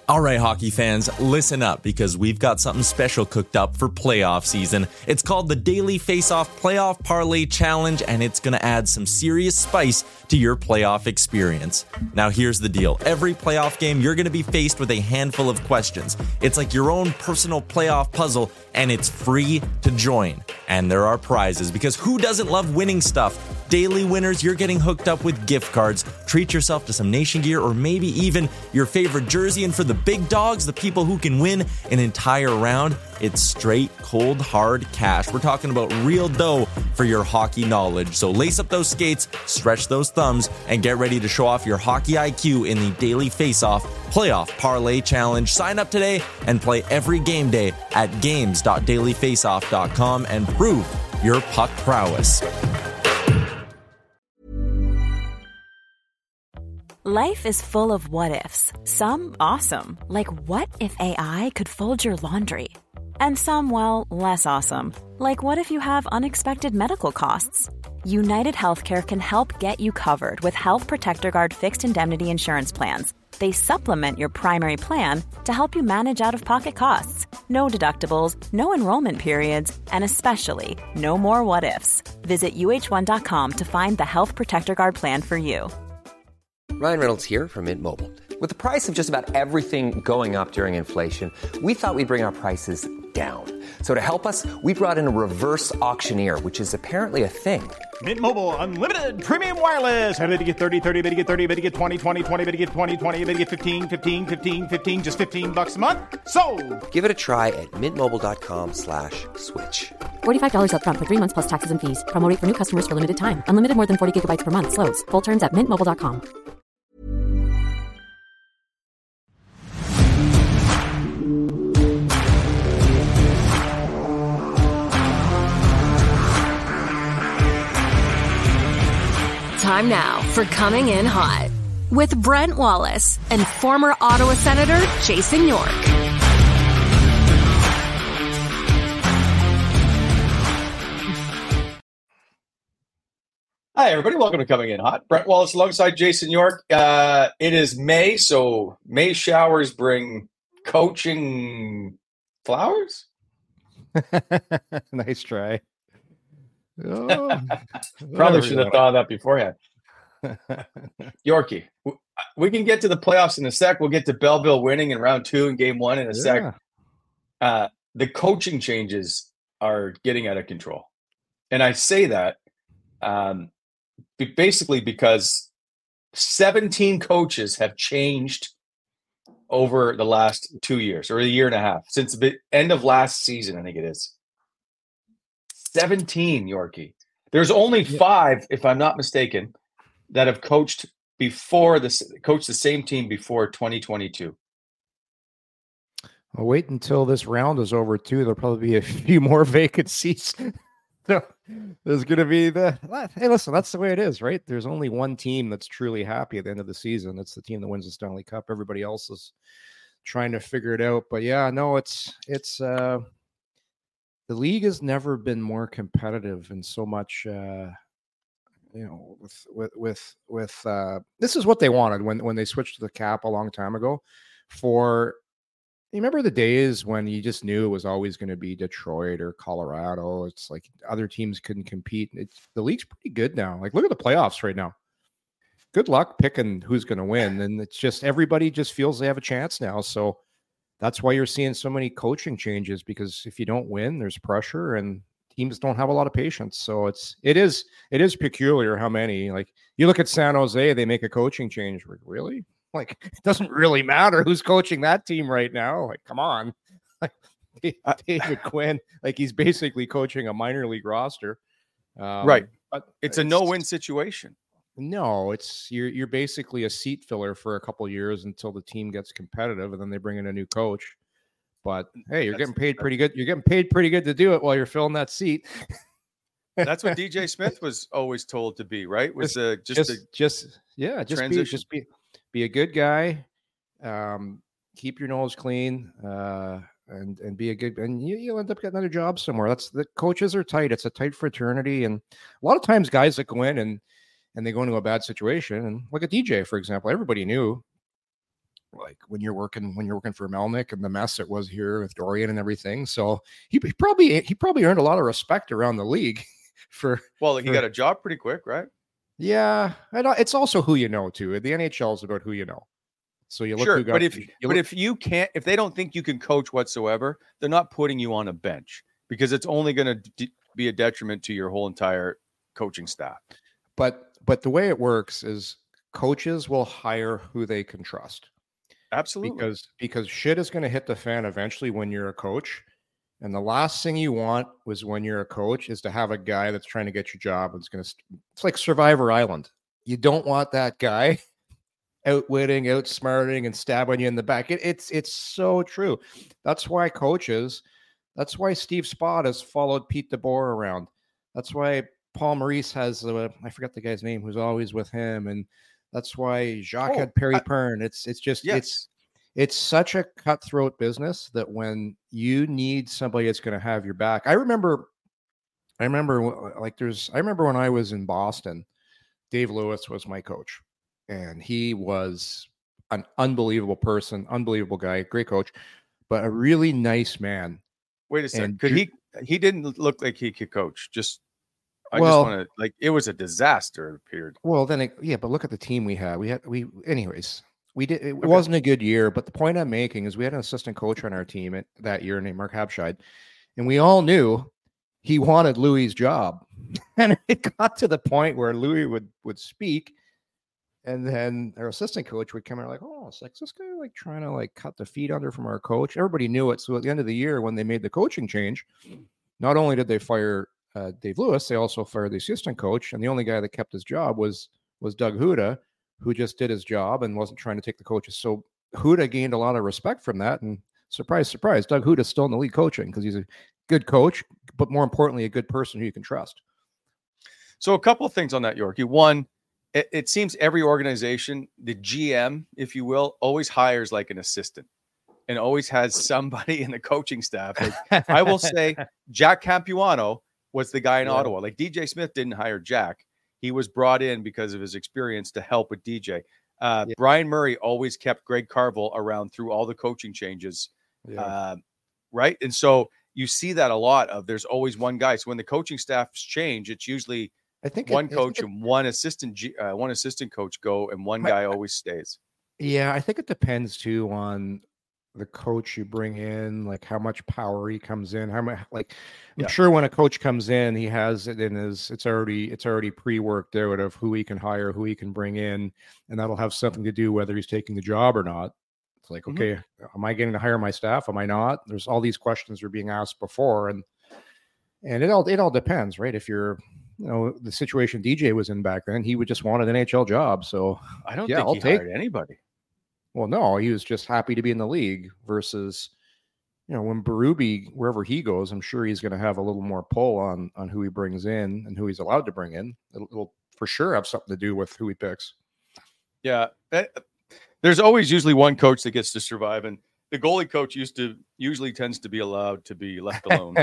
All right, hockey fans, listen up because we've got something special cooked up for playoff season. It's called the Daily Face-Off Playoff Parlay Challenge, and it's going to add some serious spice to your playoff experience. Now, here's the deal. Every playoff game, you're going to be faced with a handful of questions. It's like your own personal playoff puzzle, and it's free to join. And there are prizes, because who doesn't love winning stuff? Daily winners, you're getting hooked up with gift cards. Treat yourself to some Nation gear or maybe even your favorite jersey. And for the big dogs, the people who can win an entire round, it's straight, cold, hard cash. We're talking about real dough for your hockey knowledge. So lace up those skates, stretch those thumbs, and get ready to show off your hockey IQ in the Daily Face-Off Playoff Parlay Challenge. Sign up today and play every game day at games.dailyfaceoff.com and prove your puck prowess. Life is full of what-ifs. Some awesome, like what if AI could fold your laundry? And some, well, less awesome, like what if you have unexpected medical costs? United Healthcare can help get you covered with Health Protector Guard fixed indemnity insurance plans. They supplement your primary plan to help you manage out-of-pocket costs. No deductibles, no enrollment periods, and especially no more what-ifs. Visit uh1.com to find the Health Protector Guard plan for you. Ryan Reynolds here from Mint Mobile. With the price of just about everything going up during inflation, we thought we'd bring our prices down. So to help us, we brought in a reverse auctioneer, which is apparently a thing. Mint Mobile Unlimited Premium Wireless. How to get 30, 30, bit to get 30, bit to get 20, 20, 20, bit to get 20, 20, bit to get 15, 15, 15, 15, just $15 a month? Sold! Give it a try at mintmobile.com/switch. $45 up front for 3 months plus taxes and fees. Promo rate for new customers for limited time. Unlimited more than 40 gigabytes per month. Slows full terms at mintmobile.com. Time now for Coming In Hot with Brent Wallace and former Ottawa Senator Jason York. Hi, everybody. Welcome to Coming In Hot. Brent Wallace alongside Jason York. It is May, so May showers bring coaching flowers. Nice try. Oh, probably should have thought of that beforehand. Yorkie, we can get to the playoffs in a sec. We'll get to Belleville winning in round 2 and game 1 in a sec. The coaching changes are getting out of control. And I say that basically because 17 coaches have changed over the last 2 years or a year and a half since the end of last season. I think it is 17, Yorkie. There's only 5, if I'm not mistaken, that have coached coached the same team before 2022. I'll wait until this round is over too. There'll probably be a few more vacancies. So there's going to be hey, listen, that's the way it is, right? There's only one team that's truly happy at the end of the season. It's the team that wins the Stanley Cup. Everybody else is trying to figure it out. But yeah, no, it's the league has never been more competitive and so much, with this is what they wanted when they switched to the cap a long time ago. You remember the days when you just knew it was always going to be Detroit or Colorado? It's like other teams couldn't compete. The league's pretty good now. Like, look at the playoffs right now. Good luck picking who's going to win. And it's just everybody just feels they have a chance now. So that's why you're seeing so many coaching changes, because if you don't win, there's pressure and teams don't have a lot of patience. So it is peculiar how many, like, you look at San Jose, they make a coaching change. Really? Like, it doesn't really matter who's coaching that team right now. Like, come on. Like, David Quinn, like, he's basically coaching a minor league roster. Right. But it's a no-win situation. No, you're basically a seat filler for a couple years until the team gets competitive, and then they bring in a new coach. But hey, you're getting paid pretty good. You're getting paid pretty good to do it while you're filling that seat. That's what DJ Smith was always told to be, right? Was just be a good guy, keep your nose clean, and be a good, and you'll end up getting another job somewhere. That's the coaches are tight. It's a tight fraternity, and a lot of times guys that go in and they go into a bad situation, and look at DJ, for example. Everybody knew like when you're working for Melnick and the mess it was here with Dorian and everything. So he probably earned a lot of respect around the league for. Well, he got a job pretty quick, right? Yeah, it's also who you know too. The NHL is about who you know. So you look. Sure, but if they don't think you can coach whatsoever, they're not putting you on a bench because it's only going to be a detriment to your whole entire coaching staff. But the way it works is coaches will hire who they can trust. Absolutely. Because shit is going to hit the fan eventually when you're a coach. And the last thing you want was when you're a coach is to have a guy that's trying to get your job. It's like Survivor Island. You don't want that guy outwitting, outsmarting, and stabbing you in the back. It's so true. That's why Steve Spott has followed Pete DeBoer around. That's why Paul Maurice has, I forget the guy's name, who's always with him. And that's why Jacques had Perry Pern. It's such a cutthroat business that when you need somebody that's going to have your back. I remember when I was in Boston, Dave Lewis was my coach, and he was an unbelievable person, unbelievable guy, great coach, but a really nice man. Wait a second. He didn't look like he could coach. I just want to, like, it was a disaster, it appeared. Well, but look at the team we had. It wasn't a good year, but the point I'm making is we had an assistant coach on our team that year named Mark Habscheid, and we all knew he wanted Louis' job. And it got to the point where Louis would speak, and then our assistant coach would come in like, oh, it's like, is this guy like trying to like cut the feet under from our coach? Everybody knew it. So at the end of the year, when they made the coaching change, not only did they fire Dave Lewis, they also fired the assistant coach, and the only guy that kept his job was Doug Huda, who just did his job and wasn't trying to take the coaches. So Huda gained a lot of respect from that. And surprise, surprise, Doug Huda's still in the league coaching because he's a good coach, but more importantly, a good person who you can trust. So a couple of things on that, Yorkie. One, it seems every organization, the GM, if you will, always hires like an assistant and always has somebody in the coaching staff. Like, I will say Jack Campuano was the guy in Ottawa. Like DJ Smith didn't hire Jack. He was brought in because of his experience to help with DJ. Brian Murray always kept Greg Carvel around through all the coaching changes. Right. And so you see that a lot of, there's always one guy. So when the coaching staffs change, it's usually one coach and one assistant coach go, and one guy always stays. Yeah. I think it depends too on the coach you bring in, like how much power he comes in, how much, like, I'm sure when a coach comes in, he has it in his, it's already pre-worked out of who he can hire, who he can bring in, and that'll have something to do whether he's taking the job or not. It's like, okay, am I getting to hire my staff? Am I not? There's all these questions are being asked before, and it all depends, right? If you're, the situation DJ was in back then, he would just want an NHL job. So I don't think he hired anybody. Well, no, he was just happy to be in the league versus, when Berube, wherever he goes, I'm sure he's going to have a little more pull on who he brings in and who he's allowed to bring in. It'll for sure have something to do with who he picks. Yeah. There's always usually one coach that gets to survive, and the goalie coach usually tends to be allowed to be left alone.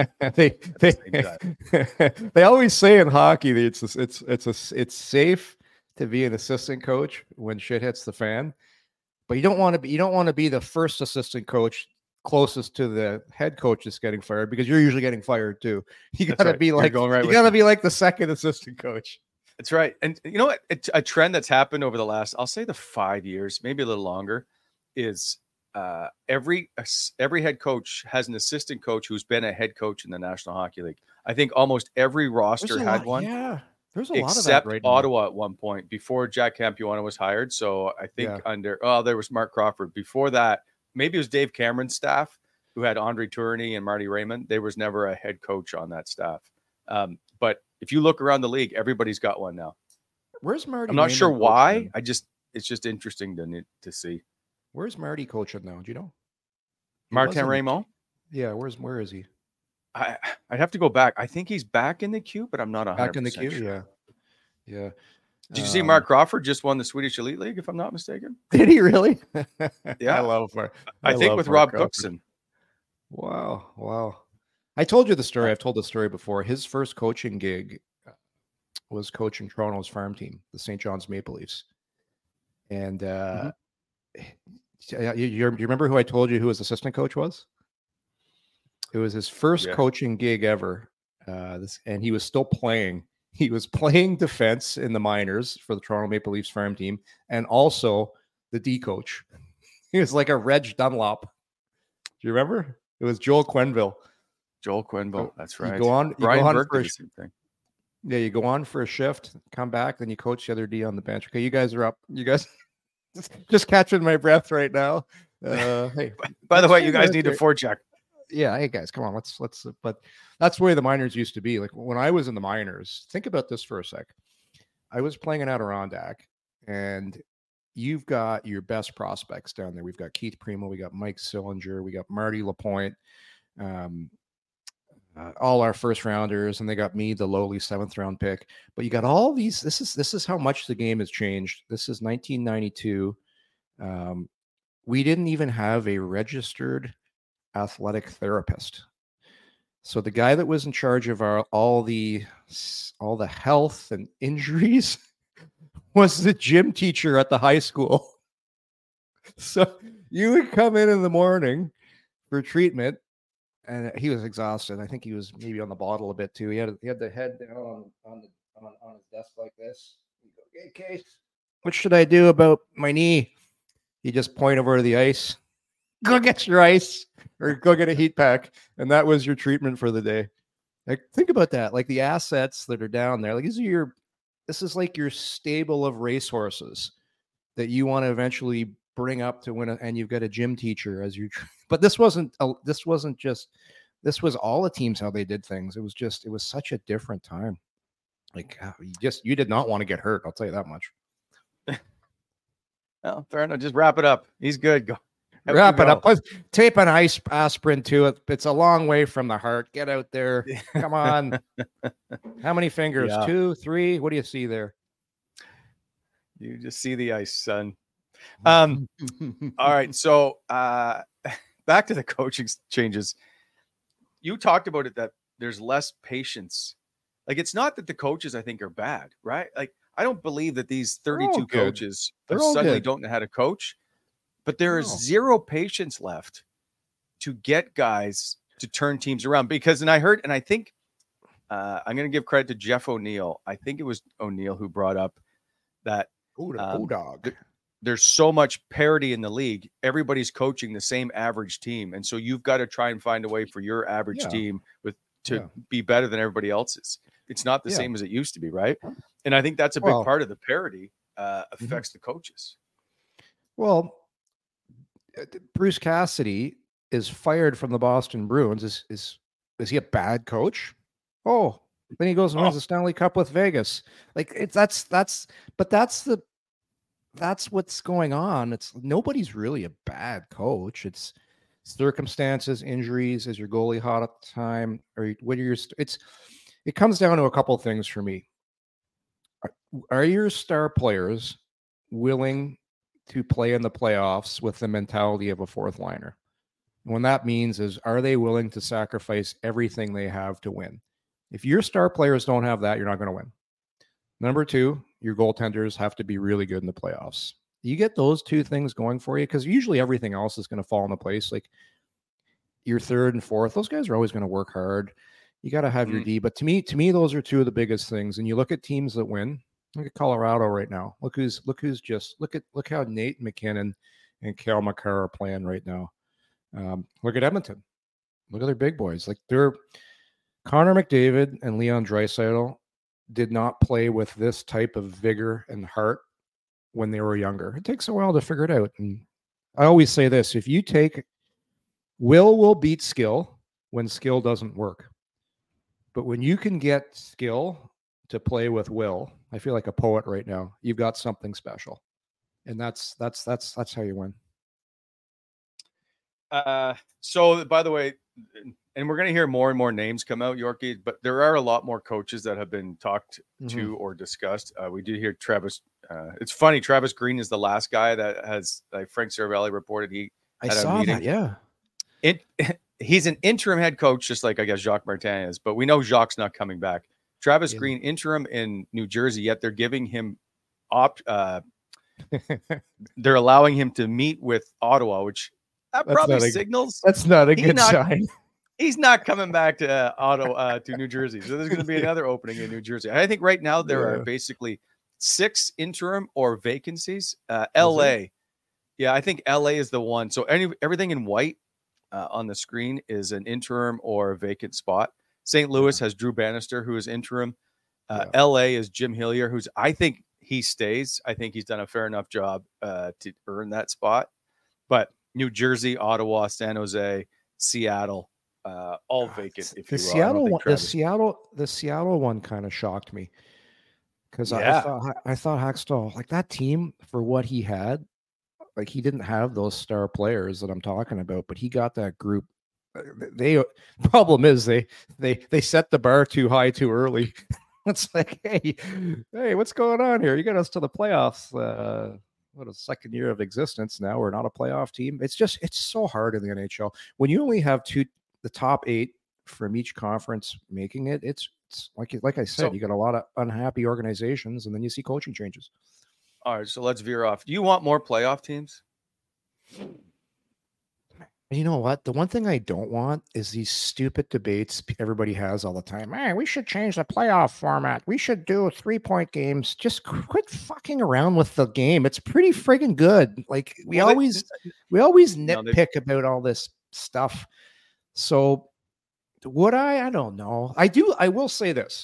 They always say in hockey that it's safe to be an assistant coach when shit hits the fan. But you don't want to be the first assistant coach closest to the head coach that's getting fired, because you're usually getting fired too. You got to be like be like the second assistant coach. That's right. And you know what? A trend that's happened over the last, I'll say the 5 years, maybe a little longer, is every head coach has an assistant coach who's been a head coach in the National Hockey League. I think almost every roster had one. Yeah. There's a lot of that except right Ottawa now. at one point before Jack Campuano was hired. So I think there was Mark Crawford. Before that, maybe it was Dave Cameron's staff who had Andre Tourney and Marty Raymond. There was never a head coach on that staff. But if you look around the league, everybody's got one now. Where's Marty? I'm not sure why. It's just interesting to see. Where's Marty coaching now? Do you know? Martin Raymond? Yeah. Where is he? I'd have to go back. I think he's back in the queue, but I'm not 100% back in the queue. Sure. Yeah. Did you see Mark Crawford just won the Swedish Elite League, if I'm not mistaken? Did he really? Yeah. I love Mark. I think with Rob Cookson. Wow. I told you the story. I've told the story before. His first coaching gig was coaching Toronto's farm team, the St. John's Maple Leafs. And You remember who I told you who his assistant coach was? It was his first coaching gig ever. And he was still playing. He was playing defense in the minors for the Toronto Maple Leafs farm team, and also the D coach. He was like a Reg Dunlop. Do you remember? It was Joel Quenneville. Joel Quenneville. That's right. You go on for the same thing. Yeah, you go on for a shift, come back, then you coach the other D on the bench. Okay, you guys are up. You guys just catching my breath right now. Hey, by the way, you guys need to forecheck. Yeah, hey guys, come on, let's. But that's the way the minors used to be. Like when I was in the minors, think about this for a sec. I was playing in Adirondack, and you've got your best prospects down there. We've got Keith Primo, we got Mike Sillinger, we got Marty Lapointe, all our first rounders, and they got me, the lowly 7th round pick. But you got all these. This is how much the game has changed. This is 1992. We didn't even have a registered athletic therapist. So the guy that was in charge of all the health and injuries was the gym teacher at the high school. So you would come in the morning for treatment, and he was exhausted. I think he was maybe on the bottle a bit too. He had the head down on his desk like this. He'd go, "Hey, Case, what should I do about my knee?" He just point over to the ice. Go get your ice, or go get a heat pack. And that was your treatment for the day. Like, think about that. Like the assets that are down there, like this is like your stable of racehorses that you want to eventually bring up to win and you've got a gym teacher as you, but this was all the teams, how they did things. It was such a different time. Like you did not want to get hurt. I'll tell you that much. Well, fair enough. Just wrap it up. He's good. Go. Wrap it up. Tape an aspirin to it. It's a long way from the heart. Get out there. Come on. How many fingers? Yeah. 2, 3? What do you see there? You just see the ice, son. All right. So back to the coaching changes. You talked about it, that there's less patience. Like, it's not that the coaches, I think, are bad, right? Like, I don't believe that these 32 coaches suddenly don't know how to coach. But there is zero patience left to get guys to turn teams around. Because, and I think I'm going to give credit to Jeff O'Neill. I think it was O'Neill who brought up that there's so much parity in the league. Everybody's coaching the same average team. And so you've got to try and find a way for your average team to be better than everybody else's. It's not the same as it used to be, right? And I think that's a big part of the parity affects the coaches. Well, Bruce Cassidy is fired from the Boston Bruins. Is he a bad coach? Oh, then he goes and wins the Stanley Cup with Vegas. Like that's what's going on. It's nobody's really a bad coach. It's circumstances, injuries. Is your goalie hot at the time, or what are your? It comes down to a couple of things for me. Are your star players willing to play in the playoffs with the mentality of a fourth liner? What that means is, are they willing to sacrifice everything they have to win? If your star players don't have that, you're not going to win. Number 2, your goaltenders have to be really good in the playoffs. You get those 2 things going for you, because usually everything else is going to fall into place. Like your 3rd and 4th, those guys are always going to work hard. You got to have your D. But to me, those are 2 of the biggest things. And you look at teams that win. Look at Colorado right now. Look how Nate McKinnon and Cale Makar are playing right now. Look at Edmonton. Look at their big boys. Like Connor McDavid and Leon Draisaitl did not play with this type of vigor and heart when they were younger. It takes a while to figure it out. And I always say this: if you take will beat skill when skill doesn't work. But when you can get skill to play with will, I feel like a poet right now. You've got something special, and that's how you win. So, by the way, and we're going to hear more and more names come out, Yorkie, but there are a lot more coaches that have been talked to or discussed. We did hear Travis. It's funny. Travis Green is the last guy that has, like Frank Cervelli reported. I saw a meeting. That, yeah. He's an interim head coach, just like I guess Jacques Martin is, but we know Jacques not coming back. Travis Green, interim in New Jersey, yet they're giving him they're allowing him to meet with Ottawa, which probably signals that's not a good sign. He's not coming back to Ottawa to New Jersey. So there's going to be another opening in New Jersey. I think right now there are basically 6 interim or vacancies. LA. Yeah, I think LA is the one. So everything in white on the screen is an interim or a vacant spot. St. Louis has Drew Bannister, who is interim. LA is Jim Hillier, who's, I think he stays. I think he's done a fair enough job to earn that spot. But New Jersey, Ottawa, San Jose, Seattle, all vacant. If the you will. The Seattle one kind of shocked me because I thought Hackstall, like that team for what he had, like he didn't have those star players that I'm talking about, but he got that group. Problem is they set the bar too high too early. It's like, hey, what's going on here? You got us to the playoffs. What a second year of existence now. We're not a playoff team. It's so hard in the NHL when you only have the top 8 from each conference making it. It's like I said, you got a lot of unhappy organizations, and then you see coaching changes. All right, so let's veer off. Do you want more playoff teams? You know what? The one thing I don't want is these stupid debates everybody has all the time. Man, we should change the playoff format. We should do 3-point games. Just quit fucking around with the game. It's pretty friggin' good. Like we always nitpick about all this stuff. So would I don't know. I will say this.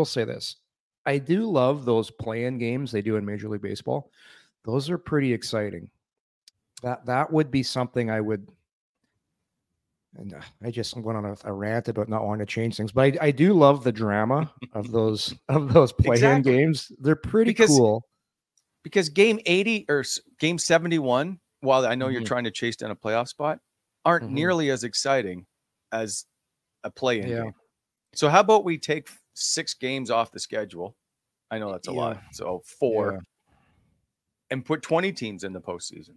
I do love those play-in games they do in Major League Baseball. Those are pretty exciting. That would be something I would. And I just went on a rant about not wanting to change things, but I do love the drama of those play-in games. They're pretty cool. Because game 80 or game 71, while I know you're trying to chase down a playoff spot, aren't nearly as exciting as a play-in game. So how about we take 6 games off the schedule? I know that's a lot. So 4 and put 20 teams in the postseason,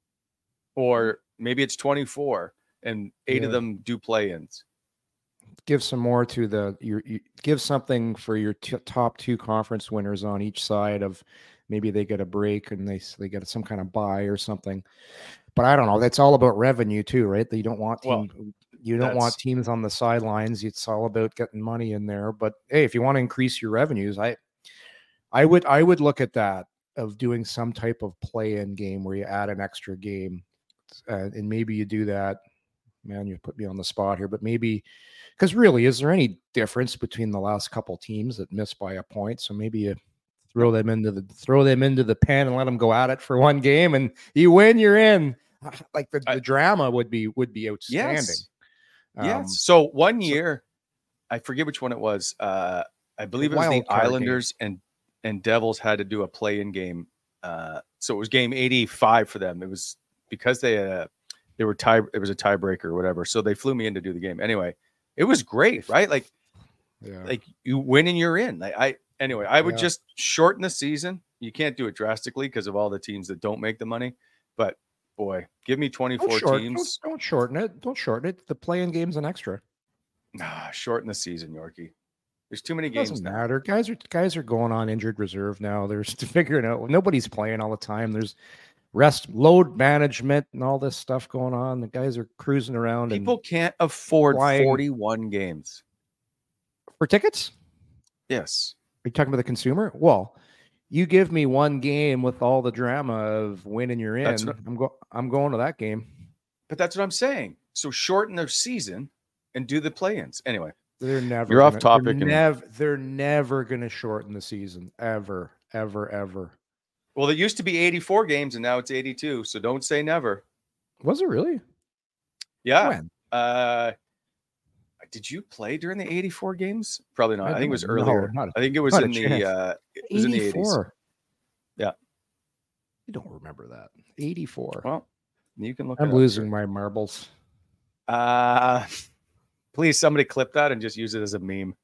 or maybe it's 24. And 8 of them do play-ins. Give some more to give something for your top 2 conference winners on each side of maybe they get a break and they get some kind of bye or something. But I don't know. That's all about revenue too, right? You don't want want teams on the sidelines. It's all about getting money in there. But hey, if you want to increase your revenues, I would look at that of doing some type of play-in game where you add an extra game, and maybe you do that. Man, you put me on the spot here, but maybe because really, is there any difference between the last couple teams that missed by a point? So maybe you throw them into the pen and let them go at it for one game, and you win, you're in. Like the drama would be outstanding. Yes. So one year, I forget which one it was. I believe it was the Islanders and Devils had to do a play-in game. So it was game 85 for them. It was because they were it was a tiebreaker or whatever. So they flew me in to do the game. Anyway, it was great, right? Like you win and you're in. I would just shorten the season. You can't do it drastically because of all the teams that don't make the money. But boy, give me 24 teams. Don't shorten it. Don't shorten it. The play-in game's an extra. Shorten the season, Yorkie. There's too many games. Doesn't matter. Guys are going on injured reserve now. They're figuring out. Nobody's playing all the time. There's rest, load management, and all this stuff going on. The guys are cruising around. People can't afford 41 games for tickets. Yes. Are you talking about the consumer? Well, you give me one game with all the drama of winning, you're in. I'm going to that game. But that's what I'm saying. So shorten their season and do the play-ins. Anyway, you're off topic. They're never going to shorten the season ever. Well, it used to be 84 games and now it's 82. So don't say never. Was it really? Yeah. When? Did you play during the 84 games? Probably not. I think it was earlier. I think it was in the 80s. Yeah. You don't remember that. 84. Well, you can look. I'm losing my marbles. Please, somebody clip that and just use it as a meme.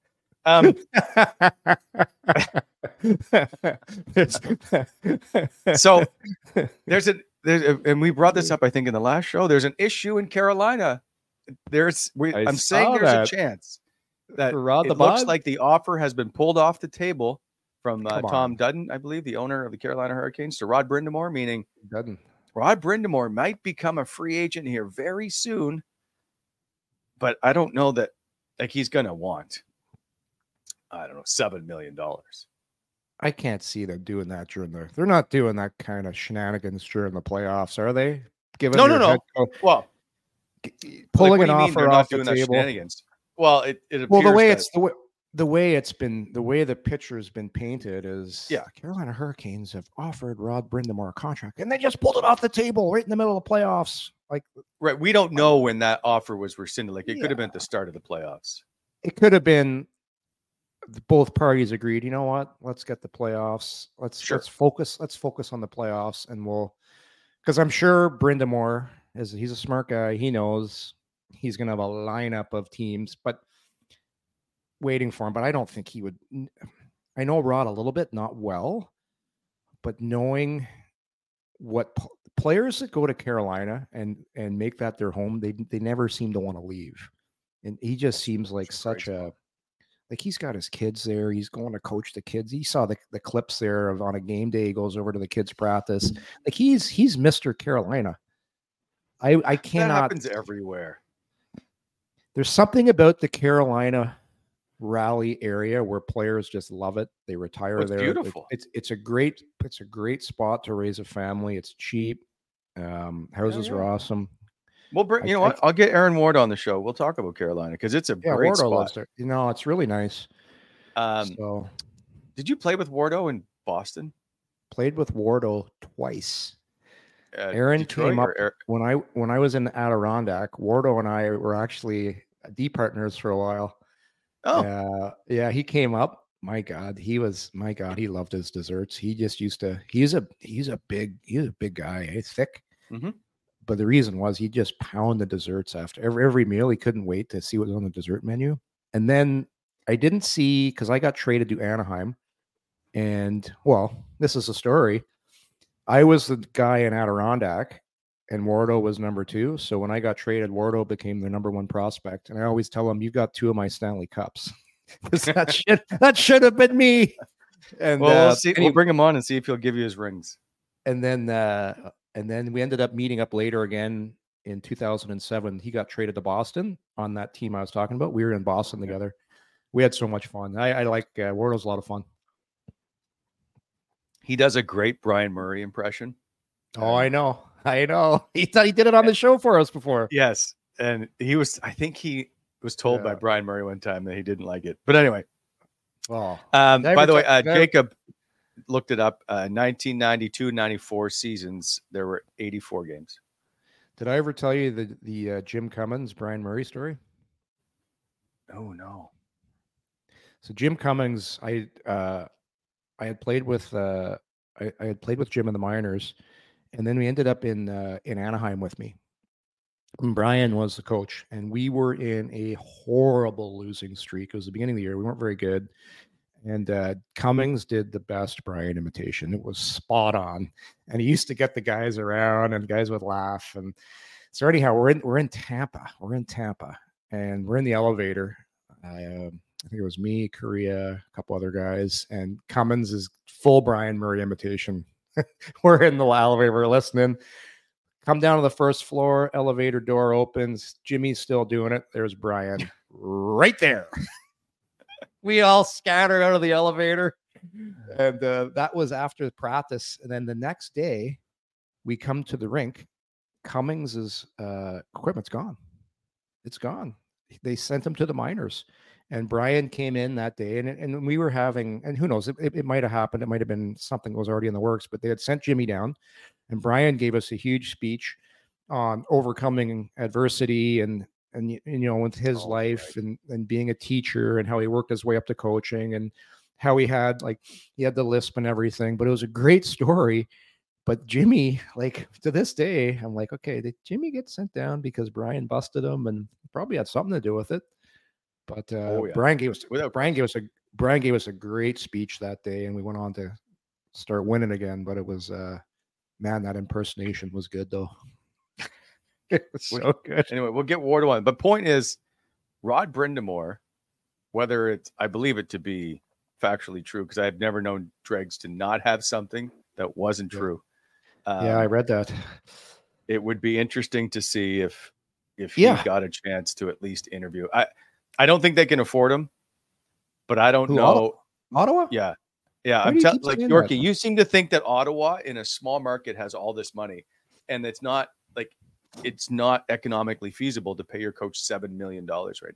So and we brought this up, I think, in the last show. There's an issue in Carolina. I'm saying there's a chance that it looks like the offer has been pulled off the table from Tom Dudden, I believe, the owner of the Carolina Hurricanes, to Rod Brind'Amour, meaning Dudden. Rod Brind'Amour might become a free agent here very soon, but I don't know that he's going to want, I don't know, $7 million. I can't see them doing that they're not doing that kind of shenanigans during the playoffs, are they? No. Well, pulling an offer off the table. Well, it appears the way the picture has been painted is the Carolina Hurricanes have offered Rod Brind'Amour a contract, and they just pulled it off the table right in the middle of the playoffs. Right, we don't know when that offer was rescinded. It could have been at the start of the playoffs. It could have been. Both parties agreed. You know what? Let's get the playoffs. Let's focus. Let's focus on the playoffs, and because I'm sure Brind'Amour he's a smart guy. He knows he's going to have a lineup of teams, but waiting for him. But I don't think he would. I know Rod a little bit, not well, but knowing what players that go to Carolina and make that their home, they never seem to want to leave, and he just seems like he's got his kids there. He's going to coach the kids. He saw the clips there of on a game day. He goes over to the kids' practice. He's Mr. Carolina. I cannot. That happens everywhere. There's something about the Carolina Raleigh area where players just love it. They retire there. Beautiful. It's a great spot to raise a family. It's cheap. Houses are awesome. We'll bring, you know what? I'll get Aaron Ward on the show. We'll talk about Carolina because it's a great spot. It's really nice. Did you play with Wardo in Boston? Played with Wardo twice. Aaron came up when I was in Adirondack. Wardo and I were actually D partners for a while. Oh, he came up. My God, he loved his desserts. He just used to. He's a big guy. He's thick. Mm-hmm. But the reason was he'd just pound the desserts after every meal. He couldn't wait to see what was on the dessert menu. And then I didn't see, because I got traded to Anaheim. And, well, this is a story. I was the guy in Adirondack, and Wardo was number 2. So when I got traded, Wardo became the number 1 prospect. And I always tell him, "You got 2 of my Stanley Cups." that should have been me. And we'll see. We'll bring him on and see if he'll give you his rings. And then we ended up meeting up later again in 2007. He got traded to Boston on that team I was talking about. We were in Boston together. We had so much fun. I like Wardo's a lot of fun. He does a great Brian Murray impression. Oh, I know. He did it on the show for us before. Yes. And I think he was told by Brian Murray one time that he didn't like it. But anyway. Oh, by the way, Jacob looked it up. 1992-94 seasons, there were 84 games. Did I ever tell you the Jim Cummins, Brian Murray story? Oh, no. So Jim Cummins, I had played with I had played with Jim in the minors, and then we ended up in Anaheim with me. And Brian was the coach, and we were in a horrible losing streak. It was the beginning of the year. We weren't very good. And Cummings did the best Brian imitation. It was spot on. And he used to get the guys around, and guys would laugh. And so anyhow, we're in Tampa. And we're in the elevator. I think it was me, Korea, a couple other guys, and Cummins is full Brian Murray imitation. We're in the elevator, we're listening. Come down to the first floor, elevator door opens. Jimmy's still doing it. There's Brian right there. We all scattered out of the elevator. And that was after the practice. And then the next day, we come to the rink. Cummings' equipment's gone. It's gone. They sent him to the minors. And Brian came in that day, and we were having, and who knows, it might have happened. It might have been something that was already in the works, but they had sent Jimmy down, and Brian gave us a huge speech on overcoming adversity and you know, with his life and being a teacher and how he worked his way up to coaching and how he had the lisp and everything. But it was a great story. But Jimmy, to this day, I'm like, okay, did Jimmy get sent down because Brian busted him, and probably had something to do with it. But Brian gave us a great speech that day, and we went on to start winning again. But it was man, that impersonation was good though. It was so good. Anyway, we'll get Ward on. But point is, Rod Brind'Amour, whether it's, I believe it to be factually true because I've never known Dregs to not have something that wasn't true. Yeah, I read that. It would be interesting to see if he got a chance to at least interview. I don't think they can afford him, but I don't know. Ottawa? Yeah. I'm like Yorkie, you seem to think that Ottawa in a small market has all this money, and it's not economically feasible to pay your coach $7 million right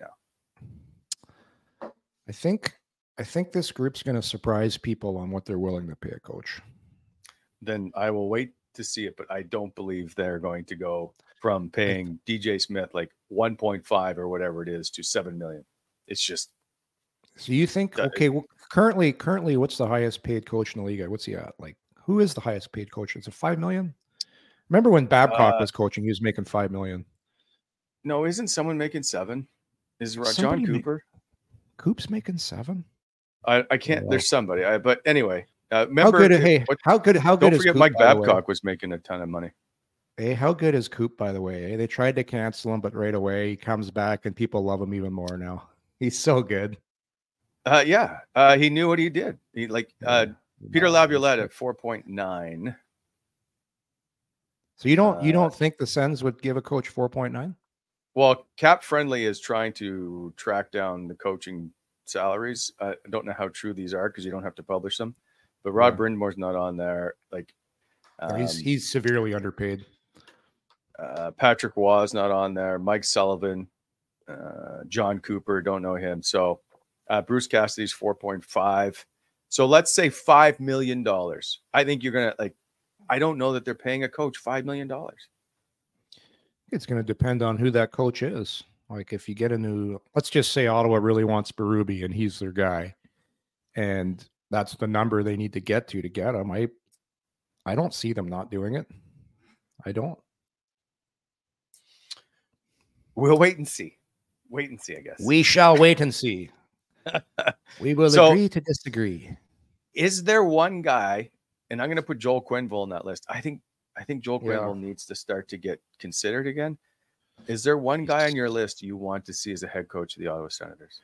now. I think this group's going to surprise people on what they're willing to pay a coach. Then I will wait to see it, but I don't believe they're going to go from paying DJ Smith like 1.5 or whatever it is to $7 million. It's just. So you think, okay, well, currently, what's the highest paid coach in the league? What's he at? Like, who is the highest paid coach? Is it $5 million? Remember when Babcock was coaching, he was making $5 million. No, isn't someone making $7 million? Is John Cooper? Coop's making $7 million? I can't. There's somebody. But anyway, remember how good don't is forget Coop, Mike Babcock was making a ton of money. Hey, how good is Coop, by the way? They tried to cancel him, but right away he comes back and people love him even more now. He's so good. He knew what he did. He Peter Laviolette at 4.9. So you don't think the Sens would give a coach 4.9? Well, Cap Friendly is trying to track down the coaching salaries. I don't know how true these are because you don't have to publish them. But Rod Brind'Amour's not on there. He's severely underpaid. Patrick Waugh is not on there. Mike Sullivan, John Cooper, don't know him. So Bruce Cassidy's 4.5. So let's say $5 million. I think you're gonna I don't know that they're paying a coach $5 million. It's going to depend on who that coach is. Like if you get a new, let's just say Ottawa really wants Berube and he's their guy, and that's the number they need to get him. I don't see them not doing it. I don't. We'll wait and see. I guess. We shall wait and see. We will agree to disagree. Is there one guy, and I'm going to put Joel Quenneville on that list. I think Joel Quenneville needs to start to get considered again. Is there one guy on your list you want to see as a head coach of the Ottawa Senators?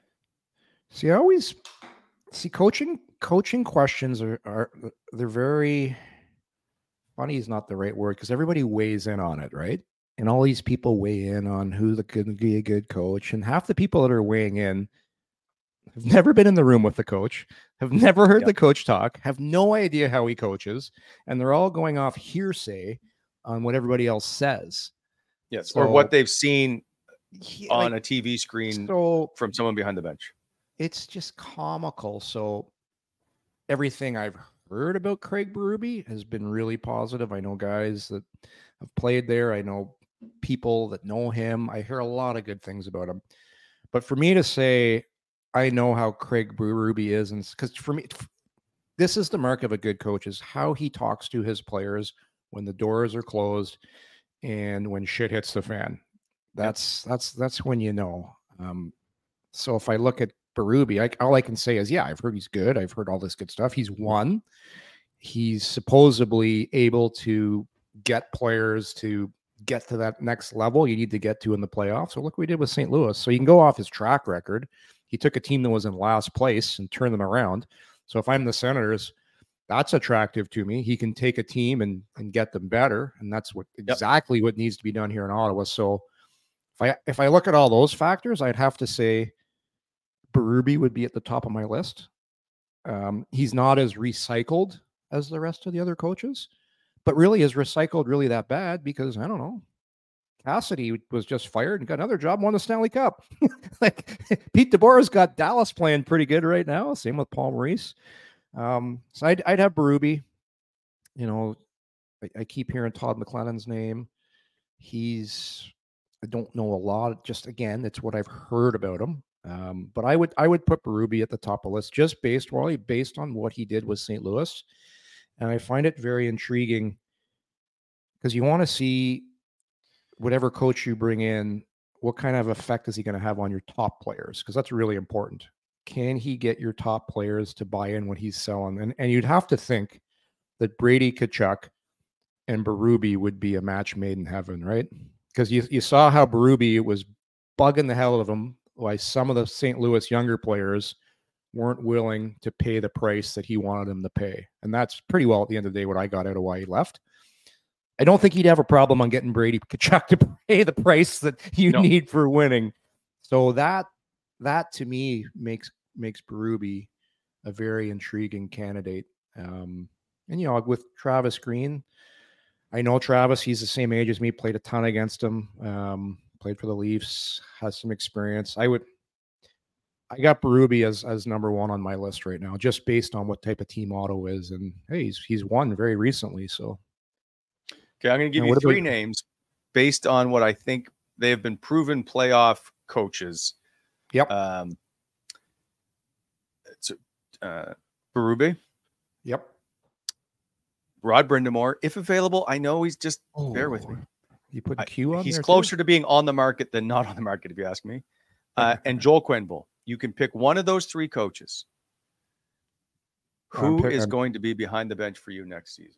See, I always see coaching questions are they're very funny is not the right word because everybody weighs in on it, right? And all these people weigh in on who could be a good coach, and half the people that are weighing in have never been in the room with the coach, have never heard the coach talk, have no idea how he coaches, and they're all going off hearsay on what everybody else says. Yes, or what they've seen on a TV screen from someone behind the bench. It's just comical. So everything I've heard about Craig Berube has been really positive. I know guys that have played there. I know people that know him. I hear a lot of good things about him. But for me to say, I know how Craig Berube is, and because for me, this is the mark of a good coach, is how he talks to his players when the doors are closed and when shit hits the fan. That's when you know. So if I look at Berube, all I can say is, I've heard he's good. I've heard all this good stuff. He's won. He's supposedly able to get players to get to that next level you need to get to in the playoffs. So look what we did with St. Louis. So you can go off his track record. He took a team that was in last place and turned them around. So if I'm the Senators, that's attractive to me. He can take a team and get them better. And that's exactly what needs to be done here in Ottawa. So if I look at all those factors, I'd have to say Berube would be at the top of my list. He's not as recycled as the rest of the other coaches, but really is recycled really that bad? Because I don't know. Cassidy was just fired and got another job, won the Stanley Cup. Pete DeBoer's got Dallas playing pretty good right now. Same with Paul Maurice. So I'd have Berube. You know, I keep hearing Todd McLennan's name. I don't know a lot. Just again, it's what I've heard about him. But I would put Berube at the top of the list just based on what he did with St. Louis. And I find it very intriguing because you want to see whatever coach you bring in, what kind of effect is he going to have on your top players? Because that's really important. Can he get your top players to buy in what he's selling? And you'd have to think that Brady Tkachuk and Berube would be a match made in heaven, right? Because you saw how Berube was bugging the hell out of him by some of the St. Louis younger players weren't willing to pay the price that he wanted them to pay. And that's pretty well at the end of the day what I got out of why he left. I don't think he'd have a problem on getting Brady Tkachuk to pay the price that you need for winning. So that to me makes Berube a very intriguing candidate. And with Travis Green, I know Travis, he's the same age as me, played a ton against him, played for the Leafs, has some experience. I got Berube as number one on my list right now, just based on what type of team Otto is. And hey, he's won very recently. So, okay, I'm going to give you three names based on what I think they have been proven playoff coaches. Yep. Berube. Yep. Rod Brind'Amour, if available. I know he's just bear with me. You put Q on. He's closer to being on the market than not on the market, if you ask me. And Joel Quenneville. You can pick one of those three coaches. Who is going to be behind the bench for you next season?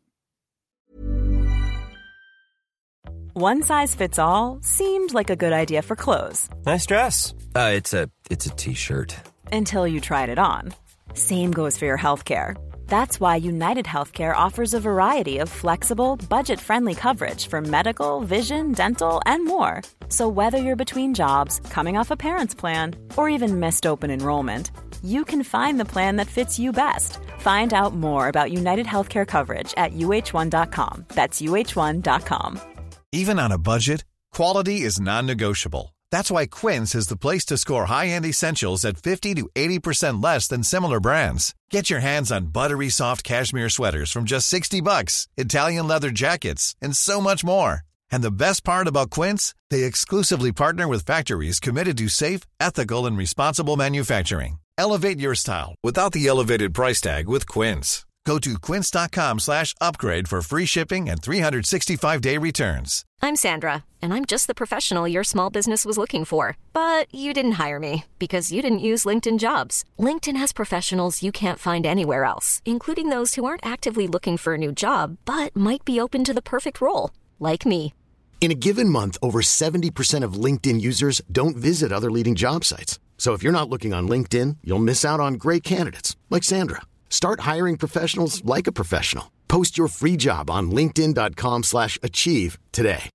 One size fits all seemed like a good idea for clothes. Nice dress. It's a t-shirt. Until you tried it on. Same goes for your healthcare. That's why United Healthcare offers a variety of flexible, budget-friendly coverage for medical, vision, dental, and more. So whether you're between jobs, coming off a parent's plan, or even missed open enrollment, you can find the plan that fits you best. Find out more about United Healthcare coverage at uh1.com. That's uh1.com. Even on a budget, quality is non-negotiable. That's why Quince is the place to score high-end essentials at 50 to 80% less than similar brands. Get your hands on buttery soft cashmere sweaters from just $60, Italian leather jackets, and so much more. And the best part about Quince, they exclusively partner with factories committed to safe, ethical, and responsible manufacturing. Elevate your style without the elevated price tag with Quince. Go to quince.com/upgrade for free shipping and 365-day returns. I'm Sandra, and I'm just the professional your small business was looking for. But you didn't hire me because you didn't use LinkedIn Jobs. LinkedIn has professionals you can't find anywhere else, including those who aren't actively looking for a new job, but might be open to the perfect role, like me. In a given month, over 70% of LinkedIn users don't visit other leading job sites. So if you're not looking on LinkedIn, you'll miss out on great candidates like Sandra. Start hiring professionals like a professional. Post your free job on linkedin.com/achieve today.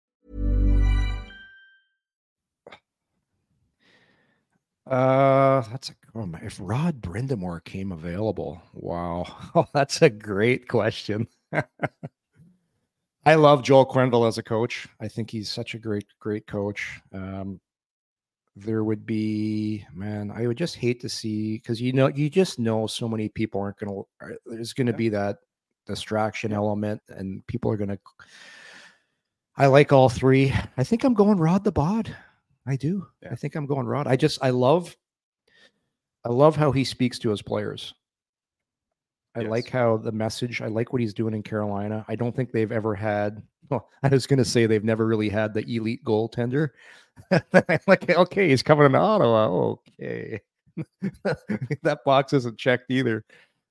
If Rod Brind'Amour came available, wow. Oh, that's a great question. I love Joel Quenneville as a coach. I think he's such a great coach. There would be, I would just hate to see, because you just know so many people aren't going to, there's going to be that distraction element, and people are going to, I like all three. I think I'm going Rod the Bod. I do. Yeah. I think I'm going Rod. I love how he speaks to his players. I like how the message, I like what he's doing in Carolina. I don't think they've ever had, I was going to say they've never really had the elite goaltender. Like, okay, he's coming into Ottawa. Okay. That box isn't checked either.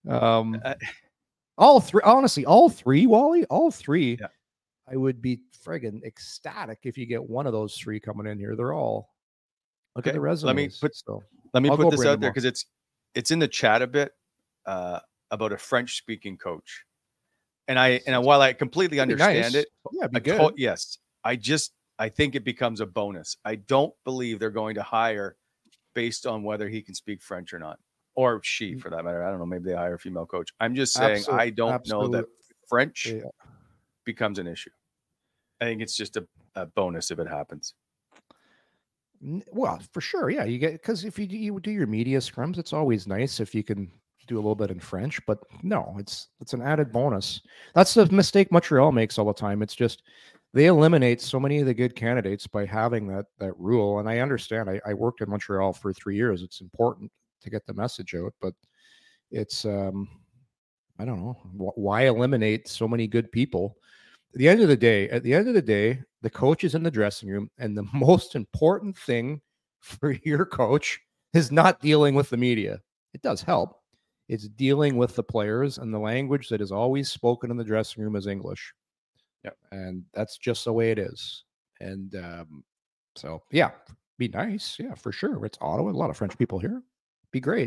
All three, Wally, all three. Yeah. I would be friggin' ecstatic if you get one of those three coming in here. They're all, look at the resumes. Let me put this out there, because it's in the chat a bit about a French-speaking coach. And while I completely understand it, yes, I think it becomes a bonus. I don't believe they're going to hire based on whether he can speak French or not, or she, for that matter. I don't know. Maybe they hire a female coach. I'm just saying, I don't know that French becomes an issue. I think it's just a bonus if it happens. Well, for sure. Yeah. You get, because if you do your media scrums, it's always nice if you can do a little bit in French, but no, it's an added bonus. That's the mistake Montreal makes all the time. It's just, they eliminate so many of the good candidates by having that rule. And I understand. I worked in Montreal for 3 years. It's important to get the message out, but it's, I don't know, why eliminate so many good people? At the end of the day, the coach is in the dressing room, and the most important thing for your coach is not dealing with the media. It does help. It's dealing with the players, and the language that is always spoken in the dressing room is English. Yeah, and that's just the way it is. And so, yeah, be nice. Yeah, for sure. It's Ottawa. A lot of French people here. Be great. But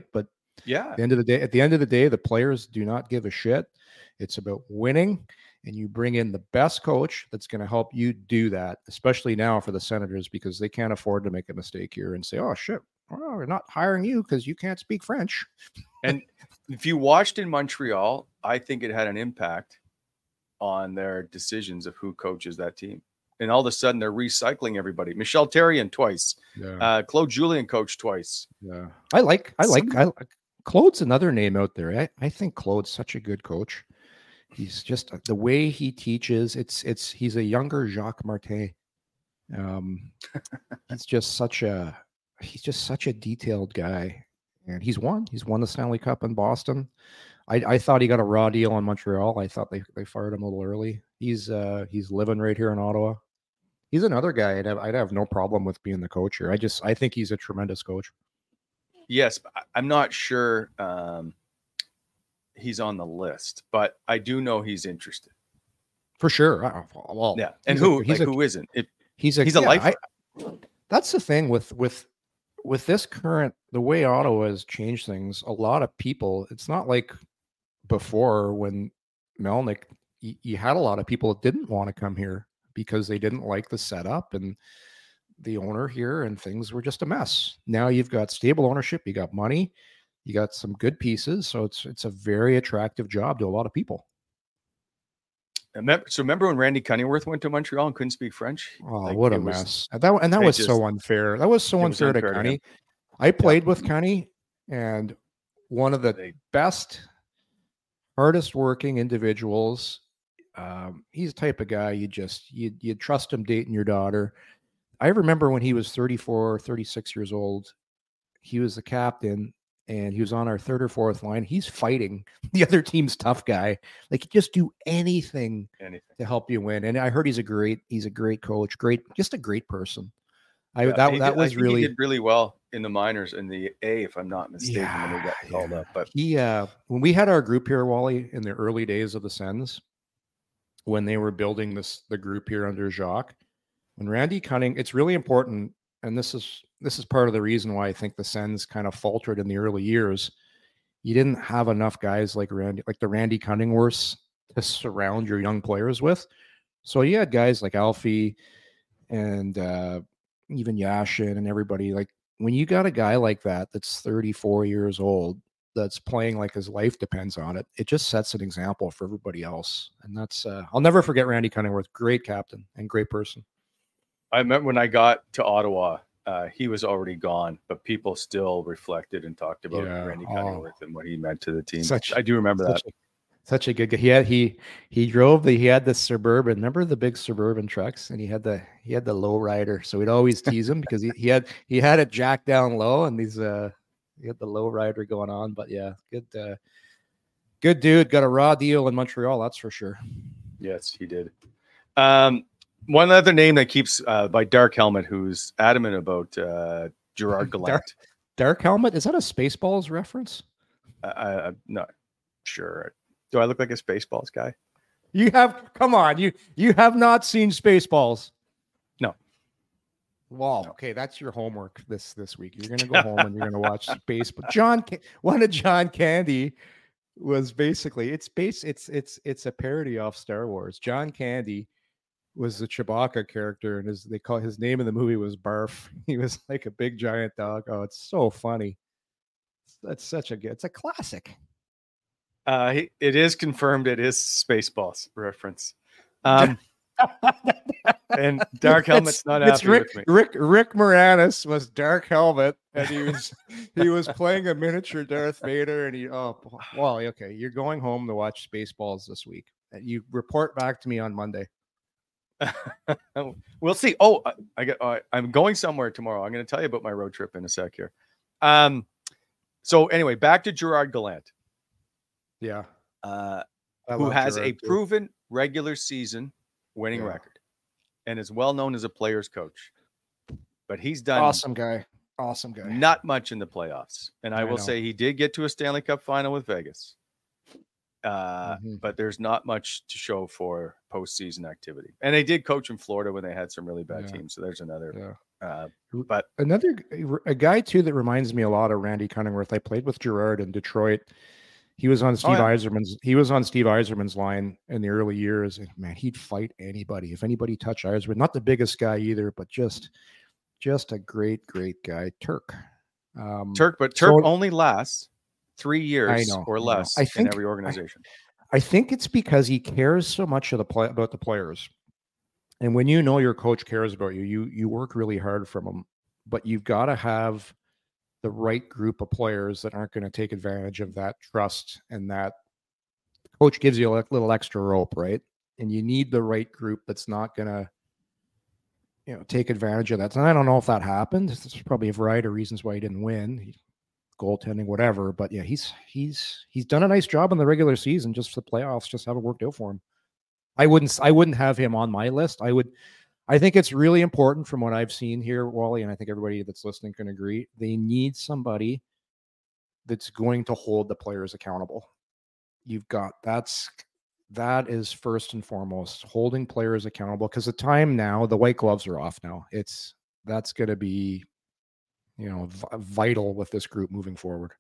Yeah. At the end of the day, the players do not give a shit. It's about winning, and you bring in the best coach that's going to help you do that, especially now for the Senators, because they can't afford to make a mistake here and say, oh, shit, well, we're not hiring you because you can't speak French. And if you watched in Montreal, I think it had an impact on their decisions of who coaches that team. And all of a sudden, they're recycling everybody. Michel Therrien twice. Yeah. Claude Julien coached twice. Yeah. I like Claude's another name out there. I think Claude's such a good coach. He's just the way he teaches. He's a younger Jacques Martin. He's just such a detailed guy, and he's won the Stanley Cup in Boston. I thought he got a raw deal in Montreal. I thought they fired him a little early. He's living right here in Ottawa. He's another guy I'd have no problem with being the coach here. I think he's a tremendous coach. Yes, I'm not sure he's on the list, but I do know he's interested. For sure. Well, yeah. And who isn't? He's a lifer. That's the thing with this current, the way Ottawa has changed things. A lot of people, it's not like before when Melnyk, you had a lot of people that didn't want to come here because they didn't like the setup and the owner here, and things were just a mess. Now you've got stable ownership, you got money, you got some good pieces, so it's a very attractive job to a lot of people. Remember when Randy Cunningworth went to Montreal and couldn't speak French? Oh, what a mess! That was so unfair. That was so unfair to Cunny. I played with Cunny, and one of the best, hardest working individuals. He's the type of guy you'd trust him dating your daughter. I remember when he was 34, 36 years old, he was the captain and he was on our third or fourth line. He's fighting the other team's tough guy. Like, just do anything to help you win. And I heard he's a great coach, just a great person. He did really well in the minors in the A, if I'm not mistaken, when he got called up. But when we had our group here, Wally, in the early days of the Sens, when they were building the group here under Jacques, when Randy Cunning, it's really important, and this is part of the reason why I think the Sens kind of faltered in the early years. You didn't have enough guys like the Randy Cunningworths to surround your young players with. So you had guys like Alfie and even Yashin and everybody. Like, when you got a guy like that's 34 years old, that's playing like his life depends on it, it just sets an example for everybody else. And that's I'll never forget Randy Cunningworth. Great captain and great person. I remember when I got to Ottawa, he was already gone, but people still reflected and talked about Randy Cunningworth and what he meant to the team. I do remember that. Such a good guy. He had the Suburban. Remember the big Suburban trucks, and he had the low rider. So we'd always tease him because he had it jacked down low, and he had the low rider going on. But yeah, good dude. Got a raw deal in Montreal, that's for sure. Yes, he did. One other name that keeps by Dark Helmet, who's adamant about Gerard Gallant. Dark Helmet, is that a Spaceballs reference? I'm not sure. Do I look like a Spaceballs guy? Come on, you have not seen Spaceballs. No. Wow. Okay, that's your homework this week. You're gonna go home and you're gonna watch Spaceballs. One of John Candy was basically it's a parody off Star Wars. John Candy was the Chewbacca character, and his name in the movie was Barf. He was like a big giant dog. Oh, it's so funny. It's a classic. It is confirmed. It is Spaceballs reference. And Dark Helmet's not happy with me. Rick Moranis was Dark Helmet, and he was playing a miniature Darth Vader. And okay, you're going home to watch Spaceballs this week. You report back to me on Monday. We'll see. Oh, I'm going somewhere tomorrow. I'm going to tell you about my road trip in a sec here. So anyway, back to Gerard Gallant. Yeah. Who has a proven regular season winning record and is well known as a player's coach. But he's done awesome guy. Not much in the playoffs. And I will say he did get to a Stanley Cup final with Vegas. but there's not much to show for postseason activity. And they did coach in Florida when they had some really bad teams. So there's another. But a guy too that reminds me a lot of Randy Cunningworth. I played with Gerard in Detroit. He was on Steve Yzerman's. He was on Steve Yzerman's line in the early years, and man, he'd fight anybody. If anybody touched Yzerman, not the biggest guy either, but just a great guy. Turk, but Turk only lasts 3 years or less in every organization. I think it's because he cares so much about the players. And when you know your coach cares about you, you work really hard from him. But you've got to have the right group of players that aren't going to take advantage of that trust, and that coach gives you a little extra rope, right? And you need the right group that's not going to, take advantage of that. And I don't know if that happened. There's probably a variety of reasons why he didn't win, goaltending, whatever. But yeah, he's done a nice job in the regular season. Just the playoffs just haven't worked out for him. I wouldn't have him on my list. I think it's really important from what I've seen here, Wally, and I think everybody that's listening can agree. They need somebody that's going to hold the players accountable. That is first and foremost, holding players accountable, because the time now, the white gloves are off now. That's going to be, vital with this group moving forward.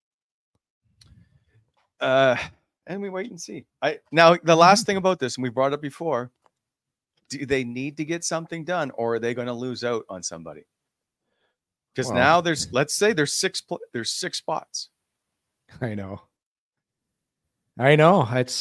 And we wait and see. Now the last thing about this, and we brought it up before, do they need to get something done, or are they going to lose out on somebody? Because now let's say there's six spots. I know. It's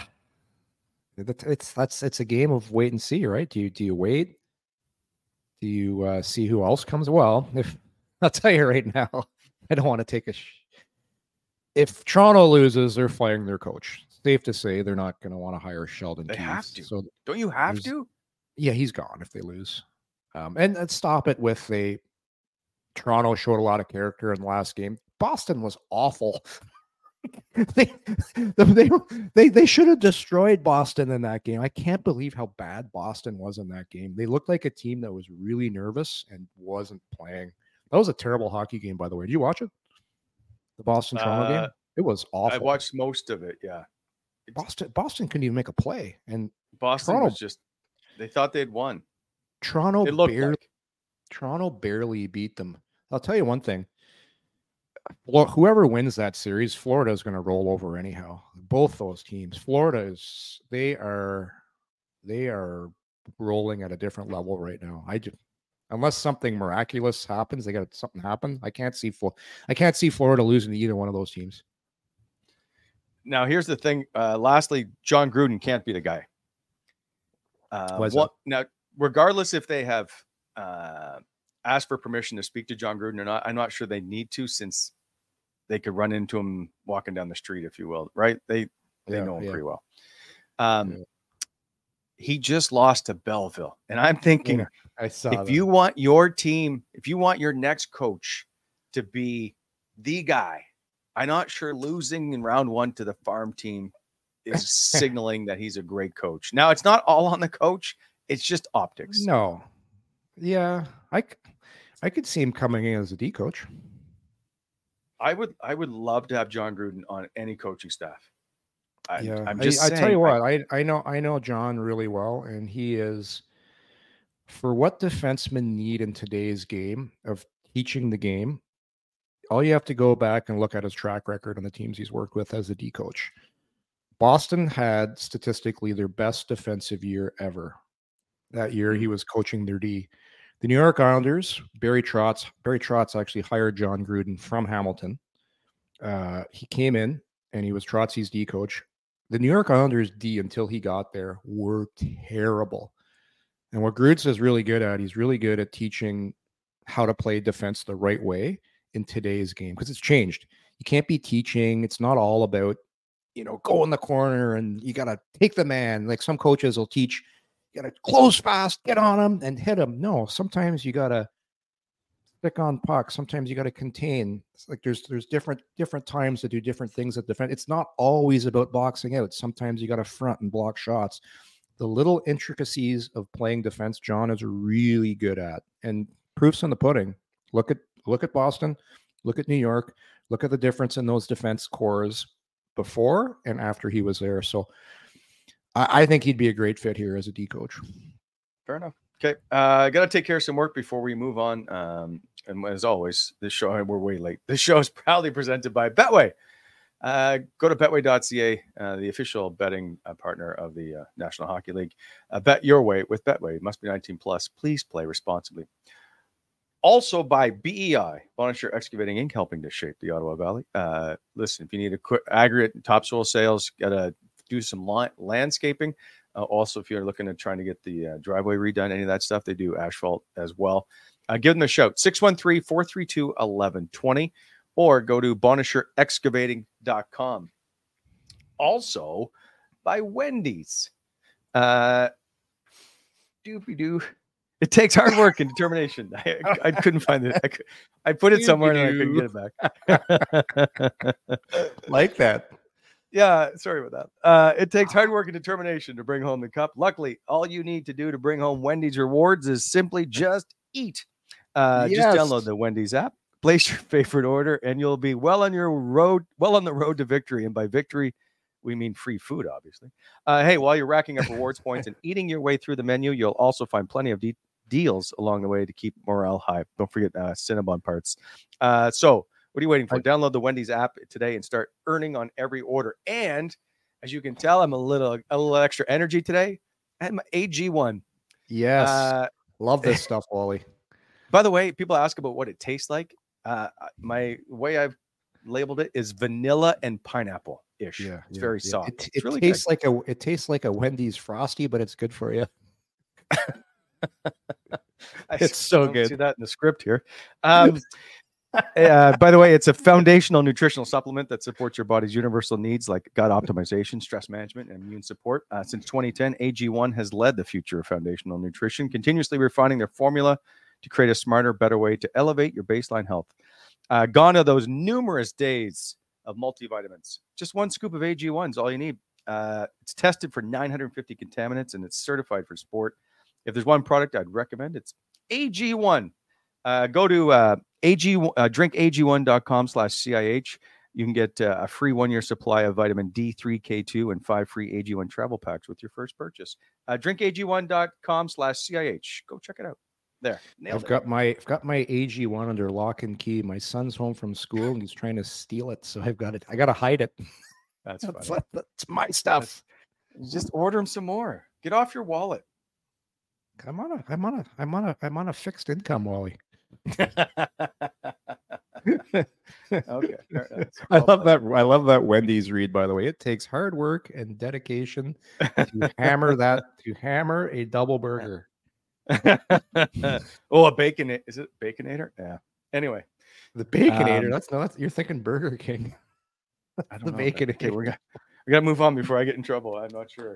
a game of wait and see, right? Do you wait? Do you see who else comes? Well, I'll tell you right now, I don't want to take if Toronto loses, they're firing their coach. Safe to say they're not going to want to hire Sheldon Keefe. They have to. So don't you have to? Yeah, he's gone if they lose. And stop it with Toronto showed a lot of character in the last game. Boston was awful. they should have destroyed Boston in that game. I can't believe how bad Boston was in that game. They looked like a team that was really nervous and wasn't playing. That was a terrible hockey game, by the way. Did you watch it? The Boston-Toronto game? It was awful. I watched most of it, yeah. Boston couldn't even make a play. And Boston was just, they thought they'd won. Toronto barely beat them. I'll tell you one thing. Whoever wins that series, Florida is going to roll over anyhow. Both those teams. Florida they are rolling at a different level right now. Unless something miraculous happens, they got something happen. I can't see Florida losing to either one of those teams. Now, here's the thing. Lastly, John Gruden can't be the guy. Now, regardless if they have asked for permission to speak to John Gruden or not, I'm not sure they need to, since they could run into him walking down the street, if you will. Right? They know him pretty well. He just lost to Belleville, and I'm thinking, you want your team, if you want your next coach to be the guy, I'm not sure losing in round one to the farm team is signaling that he's a great coach. Now, it's not all on the coach. It's just optics. No. Yeah. I could see him coming in as a D coach. I would love to have John Gruden on any coaching staff. I'm just I saying, tell you what, I know John really well, and he is, for what defensemen need in today's game of teaching the game, all you have to go back and look at his track record on the teams he's worked with as a D coach. Boston had statistically their best defensive year ever. That year he was coaching their D. The New York Islanders, Barry Trotz actually hired John Gruden from Hamilton. He came in and he was Trotzy's D coach. The New York Islanders D, until he got there, were terrible. And what Gruden is really good at, he's really good at teaching how to play defense the right way in today's game, because it's changed. You can't be teaching. It's not all about, go in the corner and you got to take the man. Like some coaches will teach, you got to close fast, get on him and hit him. No, sometimes you got to stick on puck. Sometimes you got to contain. It's like there's different times to do different things at defense. It's not always about boxing out. Sometimes you got to front and block shots. The little intricacies of playing defense, John is really good at, and proof's in the pudding. Look at Boston, look at New York, look at the difference in those defense cores. before and after he was there. So I think he'd be a great fit here as a D coach. Fair enough. Okay. I got to take care of some work before we move on. And as always, this show, we're way late. This show is proudly presented by Betway. Go to betway.ca, the official betting partner of the National Hockey League. Bet your way with Betway. It must be 19 plus. Please play responsibly. Also by BEI, Bonnechere Excavating Inc., helping to shape the Ottawa Valley. Listen, if you need a quick aggregate topsoil sales, got to do some landscaping. Also, if you're looking at trying to get the driveway redone, any of that stuff, they do asphalt as well. Give them a shout, 613-432-1120, or go to BonnechereExcavating.com. Also, by Wendy's. Doopy-doo. It takes hard work and determination. I couldn't find it. I put it somewhere and I couldn't get it back. Like that. Yeah, sorry about that. It takes hard work and determination to bring home the cup. Luckily, all you need to do to bring home Wendy's rewards is simply just eat. Just download the Wendy's app, place your favorite order, and you'll be well on the road to victory. And by victory, we mean free food, obviously. Hey, while you're racking up rewards points and eating your way through the menu, you'll also find plenty of deals along the way to keep morale high. Don't forget Cinnabon parts. So what are you waiting for? Download the Wendy's app today and start earning on every order. And as you can tell, I'm a little extra energy today. I had my AG1. Yes. Love this stuff, Wally. By the way, people ask about what it tastes like. My way I've labeled it is vanilla and pineapple ish. Yeah, it's very soft. It really tastes like a Wendy's Frosty, but it's good for you. It's so good. See that in the script here. By the way, it's a foundational nutritional supplement that supports your body's universal needs like gut optimization, stress management, and immune support. Since 2010, AG1 has led the future of foundational nutrition, continuously refining their formula to create a smarter, better way to elevate your baseline health. Gone are those numerous days of multivitamins. Just one scoop of AG1 is all you need. It's tested for 950 contaminants, and it's certified for sport. If there's one product I'd recommend, it's AG1. Go to drinkag1.com/CIH. You can get a free 1-year supply of vitamin D3, K2, and 5 free AG1 travel packs with your first purchase. Drinkag1.com/CIH. Go check it out. There. I've got my AG1 under lock and key. My son's home from school and he's trying to steal it, so I got to hide it. That's my stuff. Just order him some more. Get off your wallet. I'm on a fixed income, Wally. Okay. I love that Wendy's read, by the way. It takes hard work and dedication to hammer a double burger. Oh, a bacon. Is it Baconator? Yeah. Anyway, the Baconator. That's you're thinking Burger King. I don't know. Baconator. Okay, we got to move on before I get in trouble. I'm not sure.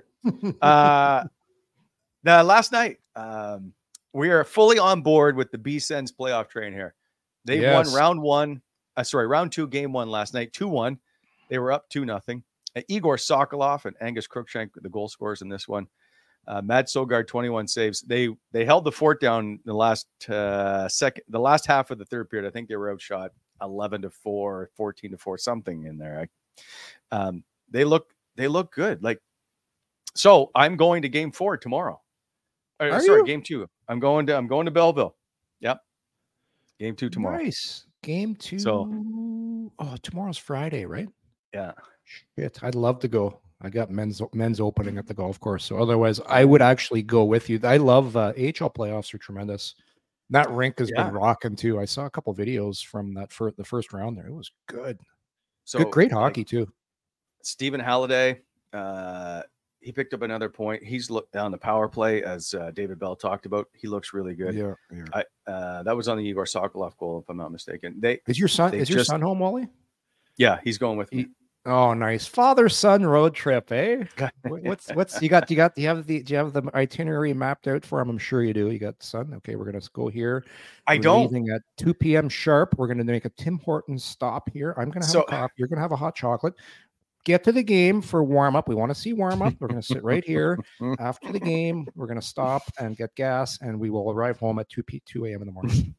Now, last night, we are fully on board with the B-Sens playoff train here. They won round 2, game 1 last night, 2-1. They were up 2-0. Igor Sokolov and Angus Cruikshank, the goal scorers in this one. Matt Sogard, 21 saves. They held the fort down the last half of the third period. I think they were outshot 11-4, 14-4, something in there. They look good. So I'm going to game 4 tomorrow. Game 2. I'm going to Belleville. Yep. Game 2 tomorrow. Nice. Game 2. So, tomorrow's Friday, right? Yeah. Shit, I'd love to go. I got men's opening at the golf course. So otherwise, I would actually go with you. I love AHL playoffs are tremendous. That rink has been rocking too. I saw a couple videos from the first round there. It was good. So great hockey too. Stephen Halliday, he picked up another point. He's looked on the power play, as David Bell talked about. He looks really good. Yeah. That was on the Igor Sokolov goal, if I'm not mistaken. Is your son home, Wally? Yeah, he's going with me. Oh, nice father-son road trip, eh? What's you got? Do you have the itinerary mapped out for him? I'm sure you do. You got son. Okay, we're gonna go here. We're don't. Leaving at 2 p.m. sharp. We're gonna make a Tim Hortons stop here. I'm gonna have a coffee. You're gonna have a hot chocolate. Get to the game for warm up. We want to see warm up. We're gonna sit right here after the game. We're gonna stop and get gas, and we will arrive home at 2 a.m. in the morning.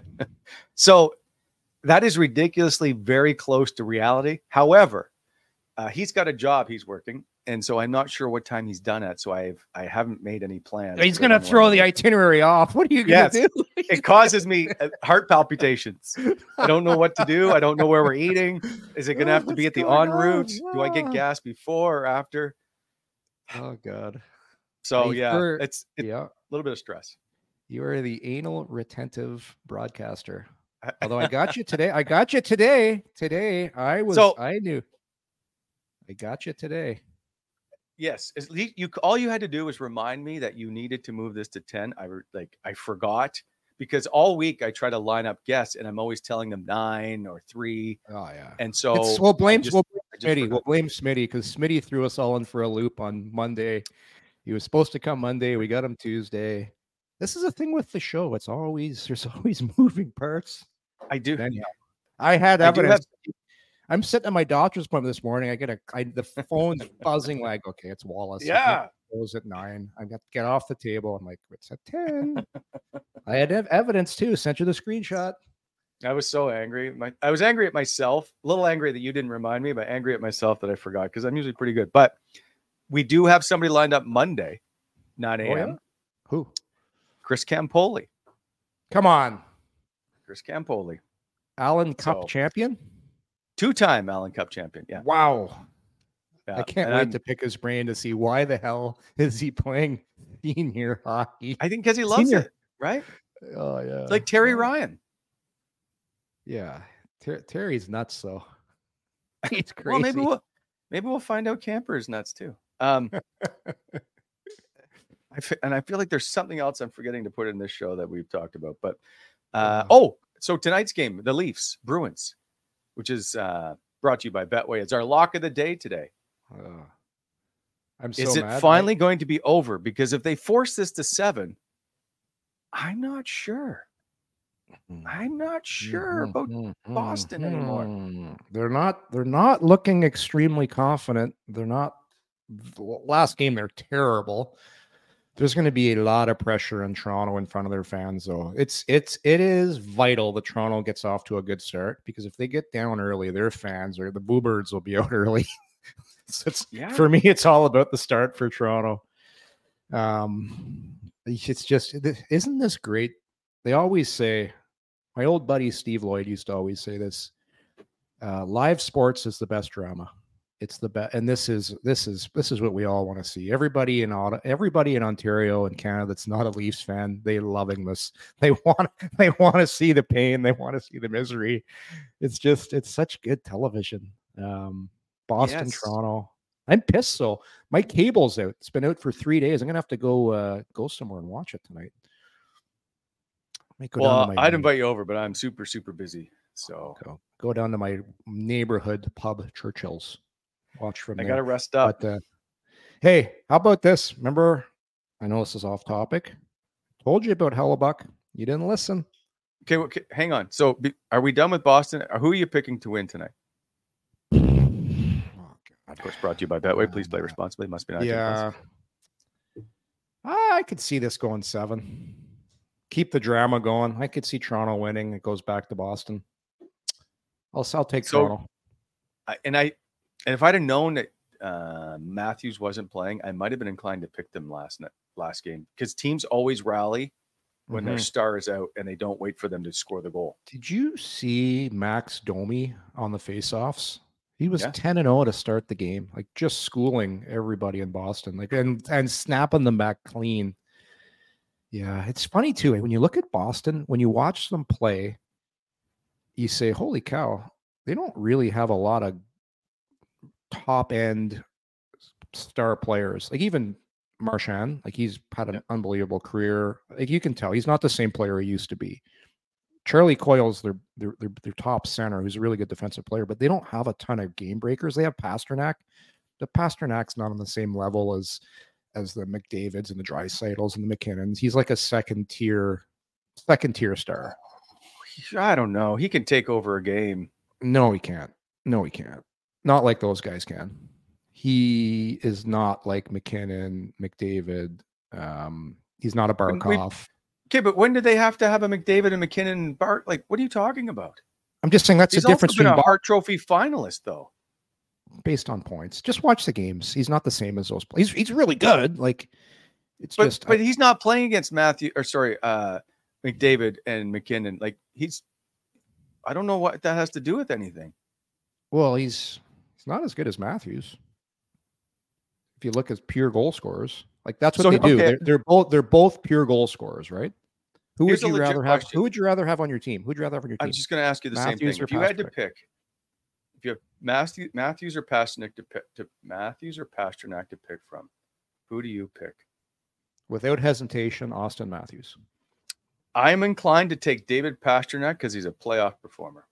So that is ridiculously very close to reality. However, He's got a job he's working, and so I'm not sure what time he's done at. So I haven't made any plans. He's going to throw the itinerary off. What are you going to do? It causes me heart palpitations. I don't know what to do. I don't know where we're eating. Is it going to have to be at the en route? Do I get gas before or after? Oh God. So it's a little bit of stress. You are the anal retentive broadcaster. Although I got you today. Today I knew. I got you today. Yes, at least all you had to do was remind me that you needed to move this to 10. I forgot, because all week I try to line up guests and I'm always telling them 9 or 3. Oh yeah. And so we'll blame Smitty. We'll blame Smitty because Smitty threw us all in for a loop on Monday. He was supposed to come Monday. We got him Tuesday. This is a thing with the show. There's always moving parts. I do. I had evidence. I'm sitting at my doctor's appointment this morning. The phone's buzzing like, okay, it's Wallace. Yeah. It was at 9. I got to get off the table. I'm like, it's at 10. I had evidence too. Sent you the screenshot. I was so angry. I was angry at myself. A little angry that you didn't remind me, but angry at myself that I forgot, because I'm usually pretty good. But we do have somebody lined up Monday, 9 a.m. Oh, yeah? Who? Chris Campoli. Come on. Chris Campoli. Allen Cup champion? 2-time Allen Cup champion. Yeah. Wow. Yeah. I can't wait to pick his brain to see why the hell is he playing senior hockey. I think because he loves it, right? Oh, yeah. It's like Terry Ryan. Yeah. Terry's nuts, though. He's crazy. Well, maybe we'll find out Camper is nuts, too. And I feel like there's something else I'm forgetting to put in this show that we've talked about. But so tonight's game, the Leafs, Bruins, which is brought to you by Betway. It's our lock of the day today. Is it finally going to be over? Because if they force this to 7, I'm not sure. I'm not sure about Boston anymore. They're not looking extremely confident. They're not. Last game, they're terrible. There's going to be a lot of pressure in Toronto in front of their fans, though. It is vital that Toronto gets off to a good start, because if they get down early, their fans or the Bluebirds will be out early. For me, it's all about the start for Toronto. It's just, isn't this great? They always say, my old buddy Steve Lloyd used to always say this: live sports is the best drama. It's the best, and this is what we all want to see. Everybody in Ontario and Canada that's not a Leafs fan, they're loving this. They want to see the pain. They want to see the misery. It's such good television. Boston, yes. Toronto. I'm pissed. So my cable's out. It's been out for 3 days. I'm gonna have to go somewhere and watch it tonight. I'd invite you over, but I'm super, super busy. So go down to my neighborhood pub, Churchill's. Watch from there. I gotta rest up. But, hey, how about this? Remember, I know this is off topic. Told you about Hellebuck. You didn't listen. Okay, hang on. So, are we done with Boston? Who are you picking to win tonight? Oh, God. Of course, brought to you by Betway. Please play responsibly. Must be not. Yeah. I could see this going 7. Keep the drama going. I could see Toronto winning. It goes back to Boston. I'll take Toronto. And if I'd have known that Matthews wasn't playing, I might have been inclined to pick them last game, because teams always rally when their star is out and they don't wait for them to score the goal. Did you see Max Domi on the faceoffs? He was 10-0 to start the game, like just schooling everybody in Boston, like and snapping them back clean. Yeah, it's funny too. When you look at Boston, when you watch them play, you say, "Holy cow, they don't really have a lot of top end star players." Like even Marchand, like he's had an unbelievable career. Like you can tell he's not the same player he used to be. Charlie Coyle's their top center, who's a really good defensive player, but they don't have a ton of game breakers. They have Pasternak. The Pasternak's not on the same level as the McDavids and the Draisaitl's and the McKinnons. He's like a second tier star. I don't know. He can take over a game. No, he can't. Not like those guys can. He is not like McKinnon, McDavid. He's not a Barkov. Okay, but when did they have to have a McDavid and McKinnon and Bart? Like, what are you talking about? I'm just saying that's the difference. He's also been a Hart Trophy finalist, though. based on points. Just watch the games. He's not the same as those players. He's really good. Like but he's not playing against McDavid and McKinnon. Like I don't know what that has to do with anything. Well, he's not as good as Matthews. If you look at pure goal scorers, like that's what they do. Okay. They're both pure goal scorers, right? Who would you rather have? Who would you rather have on your team? Who'd you rather have on your team? I'm just going to ask you the same thing. If you had to pick, if you have Matthews or Pastrnak to pick from, who do you pick? Without hesitation, Austin Matthews. I'm inclined to take David Pastrnak because he's a playoff performer.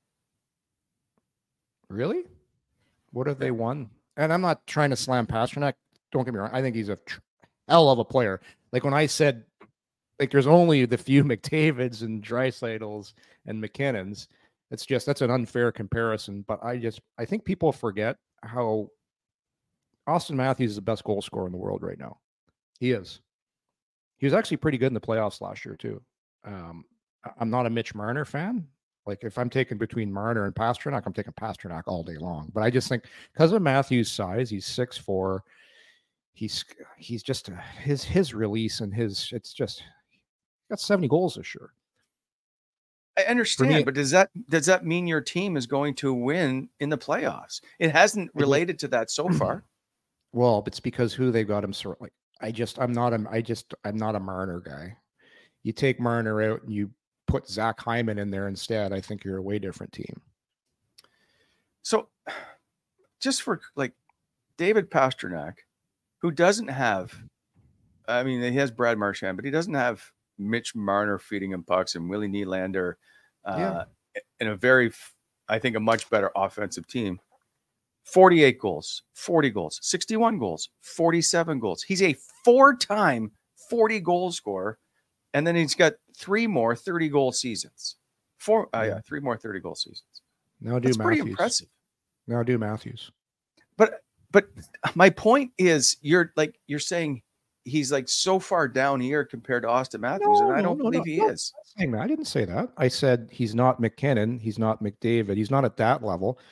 Really? What have they won? And I'm not trying to slam Pastrnak. Don't get me wrong. I think he's a hell of a player. Like when I said, like there's only the few McDavids and Draisaitl's and McKinnons. That's an unfair comparison. But I think people forget how Austin Matthews is the best goal scorer in the world right now. He is. He was actually pretty good in the playoffs last year too. I'm not a Mitch Marner fan. Like if I'm taking between Marner and Pastrnak, I'm taking Pastrnak all day long. But I just think because of Matthews' size, he's 6'4". He's just his release and he got 70 goals this year. I understand, but does that mean your team is going to win in the playoffs? It hasn't related to that so far. Well, it's because who they got him. Like I'm not a Marner guy. You take Marner out and you put Zach Hyman in there instead, I think you're a way different team. So just for like David Pastrnak, who doesn't have, I mean, he has Brad Marchand, but he doesn't have Mitch Marner feeding him pucks and Willie Nylander in a very, I think, a much better offensive team. 48 goals, 40 goals, 61 goals, 47 goals. He's a 4-time 40-goal scorer. And then he's got 3 more 30-goal seasons. 3 more 30-goal seasons. That's pretty impressive. Now do Matthews. But my point is, you're saying he's like so far down here compared to Austin Matthews, and I don't believe he is. I didn't say that. I said he's not McKinnon. He's not McDavid. He's not at that level.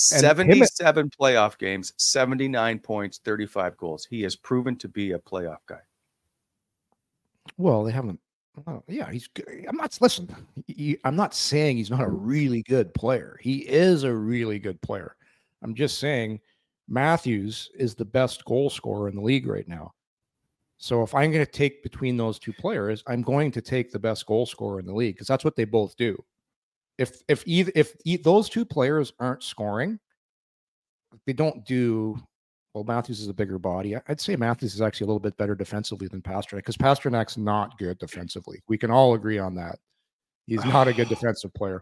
77 playoff games, 79 points, 35 goals. He has proven to be a playoff guy. Well, they haven't. Oh, yeah, he's good. I'm not saying he's not a really good player. He is a really good player. I'm just saying Matthews is the best goal scorer in the league right now. So if I'm going to take between those two players, I'm going to take the best goal scorer in the league because that's what they both do. If those two players aren't scoring, they don't do. Well, Matthews is a bigger body. I'd say Matthews is actually a little bit better defensively than Pastrnak because Pasternak's not good defensively. We can all agree on that. He's not a good defensive player.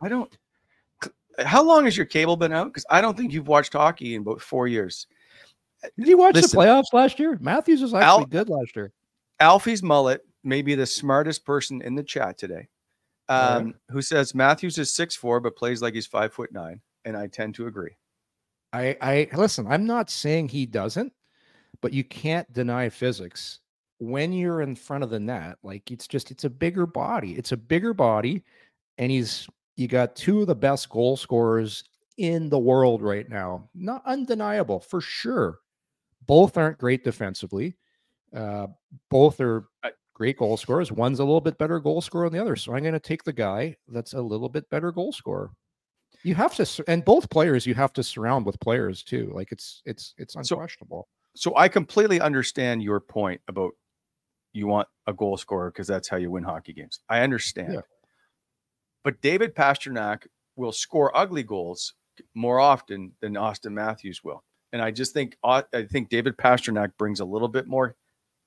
How long has your cable been out? Because I don't think you've watched hockey in about 4 years. Did you watch the playoffs last year? Matthews was actually good last year. Alfie's mullet may be the smartest person in the chat today, who says Matthews is 6'4", but plays like he's 5'9", and I tend to agree. I listen, I'm not saying he doesn't, but you can't deny physics. When you're in front of the net, like it's a bigger body. It's a bigger body, and you got 2 of the best goal scorers in the world right now. Not undeniable, for sure. Both aren't great defensively. Both are great goal scorers. One's a little bit better goal scorer than the other. So I'm going to take the guy that's a little bit better goal scorer. You have to, and both players you have to surround with players too. Like it's unquestionable. So I completely understand your point about you want a goal scorer because that's how you win hockey games. I understand. Yeah. But David Pastrnak will score ugly goals more often than Austin Matthews will. And I just think David Pastrnak brings a little bit more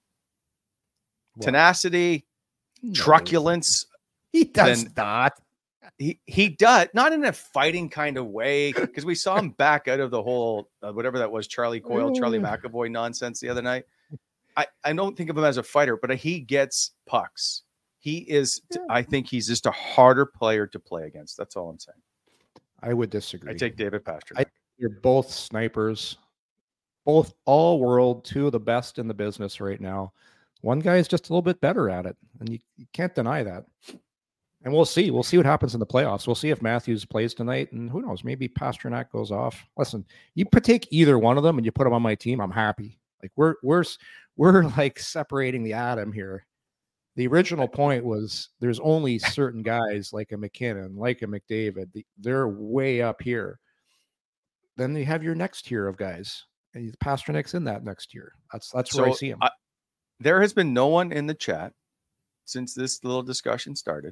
tenacity, truculence. He does not. He does, not in a fighting kind of way, because we saw him back out of the whole whatever that was, Charlie McAvoy nonsense the other night. I don't think of him as a fighter, but he gets pucks. He is. I think he's just a harder player to play against. That's all I'm saying. I would disagree. I take David Pastrnak. You're both snipers, both all world, 2 of the best in the business right now. One guy is just a little bit better at it, and you can't deny that. And we'll see. We'll see what happens in the playoffs. We'll see if Matthews plays tonight, and who knows? Maybe Pasternak goes off. Listen, you take either one of them and you put them on my team, I'm happy. Like we're like separating the atom here. The original point was there's only certain guys like a McKinnon, like a McDavid. They're way up here. Then you have your next tier of guys, and Pasternak's in that next tier. That's where I see him. There has been no one in the chat since this little discussion started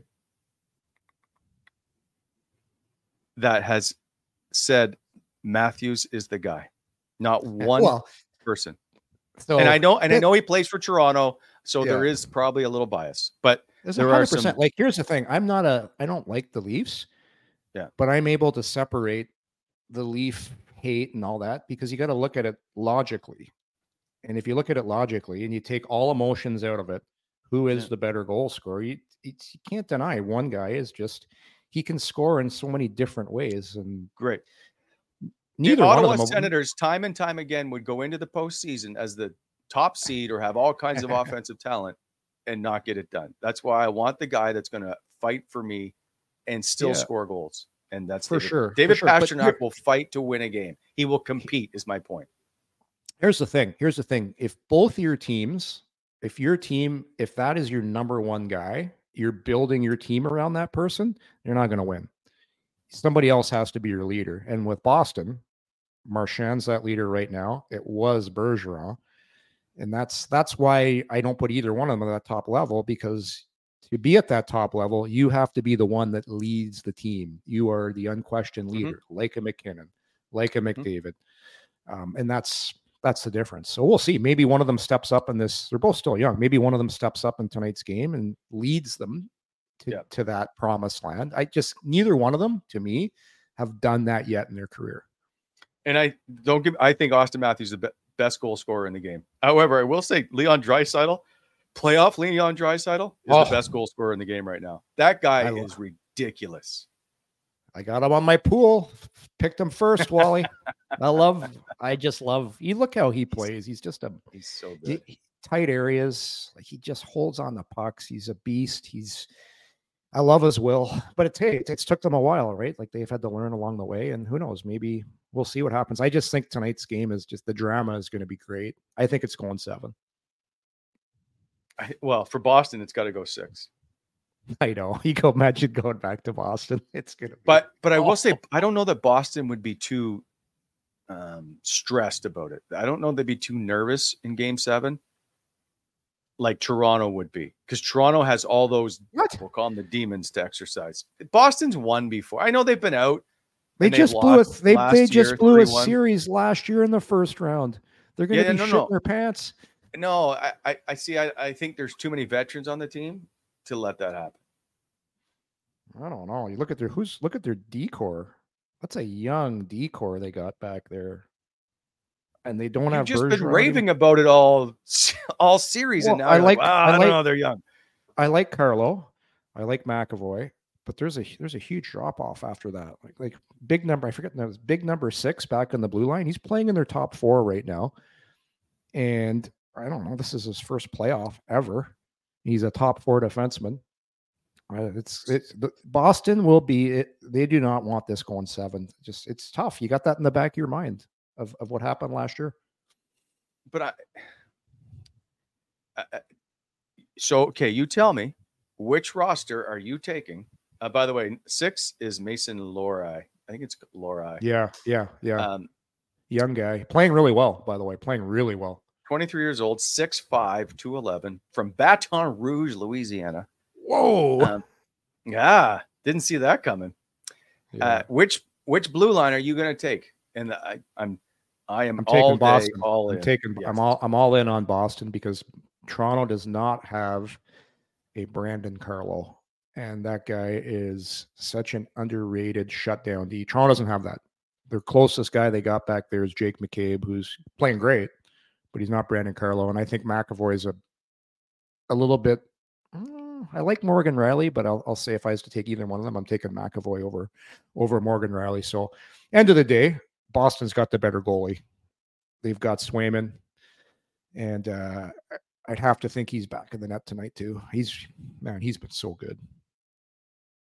that has said Matthews is the guy. Not one person. So, and I know he plays for Toronto, so there is probably a little bias. But there 100%, are some. Like, here's the thing: I don't like the Leafs. Yeah, but I'm able to separate the Leaf hate and all that because you got to look at it logically. And if you look at it logically and you take all emotions out of it, who is the better goal scorer? You can't deny one guy is just he can score in so many different ways. And great. Neither the one Ottawa of them Senators time and time again would go into the postseason as the top seed or have all kinds of offensive talent and not get it done. That's why I want the guy that's going to fight for me and still score goals. And that's for sure. David Pasternak will fight to win a game. He will compete is my point. Here's the thing. If both your teams, if that is your number one guy, you're building your team around that person, you're not going to win. Somebody else has to be your leader. And with Boston, Marchand's that leader right now. It was Bergeron. And that's why I don't put either one of them at that top level, because to be at that top level, you have to be the one that leads the team. You are the unquestioned leader, like a McKinnon, like a McDavid. And that's the difference. So we'll see. Maybe one of them steps up in this. They're both still young. Maybe one of them steps up in tonight's game and leads them to that promised land. Neither one of them, to me, have done that yet in their career. And I think Austin Matthews is the best goal scorer in the game. However, I will say Leon Draisaitl, playoff Leon Draisaitl is the best goal scorer in the game right now. That guy is ridiculous. I got him on my pool. Picked him first, Wally. I just love. You look how he plays. He's so good. Tight areas. Like he just holds on the pucks. He's a beast. I love his will, but it's took them a while, right? Like they've had to learn along the way, and who knows? Maybe we'll see what happens. I just think tonight's game is just the drama is going to be great. I think it's going 7. Well, for Boston, it's got to go 6. I know. You go imagine going back to Boston. It's gonna be but I will say I don't know that Boston would be too stressed about it. I don't know they'd be too nervous in game 7 like Toronto would be, because Toronto has all those we'll call them the demons to exercise. Boston's won before. I know they've been out. They just blew a series last year in the first round. They're going to be shitting their pants. No, I see. I think there's too many veterans on the team to let that happen. I don't know. You look at their decor. That's a young decor they got back there, and they don't have. You've just been raving about it all series, and now I don't know. They're young. I like Carlo. I like McAvoy, but there's a huge drop off after that. Like big number. I forget that was big number 6 back on the blue line. He's playing in their top 4 right now, and I don't know. This is his first playoff ever. He's a top 4 defenseman. Boston will be it. They do not want this going 7. It's tough. You got that in the back of your mind of what happened last year. But okay, you tell me, which roster are you taking? By the way, 6 is Mason Lohrei. I think it's Lohrei. Yeah. Young guy playing really well. By the way, playing really well. 23 years old, 6'5", 211, from Baton Rouge, Louisiana. Whoa! Didn't see that coming. Yeah. Which blue line are you going to take? And I'm all Boston. Day, all in. I'm all in on Boston because Toronto does not have a Brandon Carlo, and that guy is such an underrated shutdown D. Toronto doesn't have that. Their closest guy they got back there is Jake McCabe, who's playing great, but he's not Brandon Carlo. And I think McAvoy is a little bit. I like Morgan Rielly, but I'll say if I was to take either one of them, I'm taking McAvoy over Morgan Rielly. So, end of the day, Boston's got the better goalie. They've got Swayman, and I'd have to think he's back in the net tonight too. He's been so good.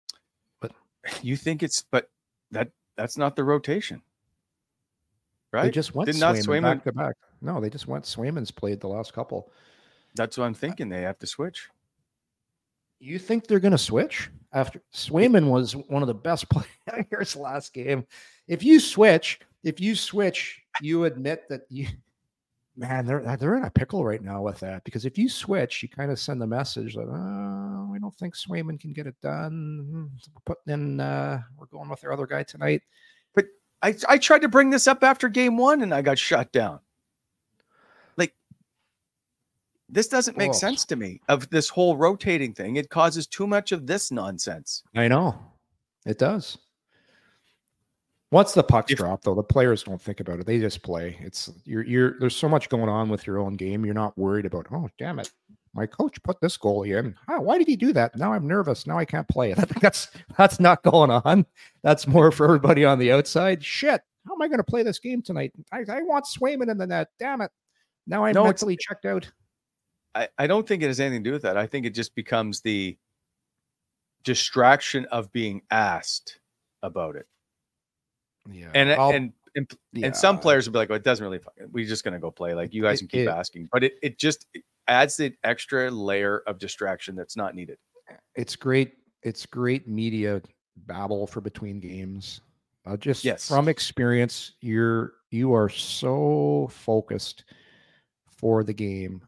You think but that's not the rotation, right? They just went Swayman back to back. No, they just went Swayman's played the last couple. That's what I'm thinking. They have to switch. You think they're going to switch after Swayman was one of the best players last game? If you switch, you admit that they're in a pickle right now with that, because if you switch, you kind of send the message that we don't think Swayman can get it done. We're going with our other guy tonight. But I tried to bring this up after game 1 and I got shut down. Like, this doesn't make sense to me, of this whole rotating thing. It causes too much of this nonsense. I know it does. Once the pucks drop, though, the players don't think about it. They just play. There's so much going on with your own game. You're not worried about, oh, damn it, my coach put this goalie in. Why did he do that? Now I'm nervous. Now I can't play. That's not going on. That's more for everybody on the outside. Shit, how am I going to play this game tonight? I want Swayman in the net. Damn it. Now I'm mentally checked out. I don't think it has anything to do with that. I think it just becomes the distraction of being asked about it. Yeah. And some players will be like, well, it doesn't really, we're just going to go play. Like, you guys can keep asking, but it just adds the extra layer of distraction that's not needed. It's great. It's great media babble for between games. From experience, you are so focused for the game.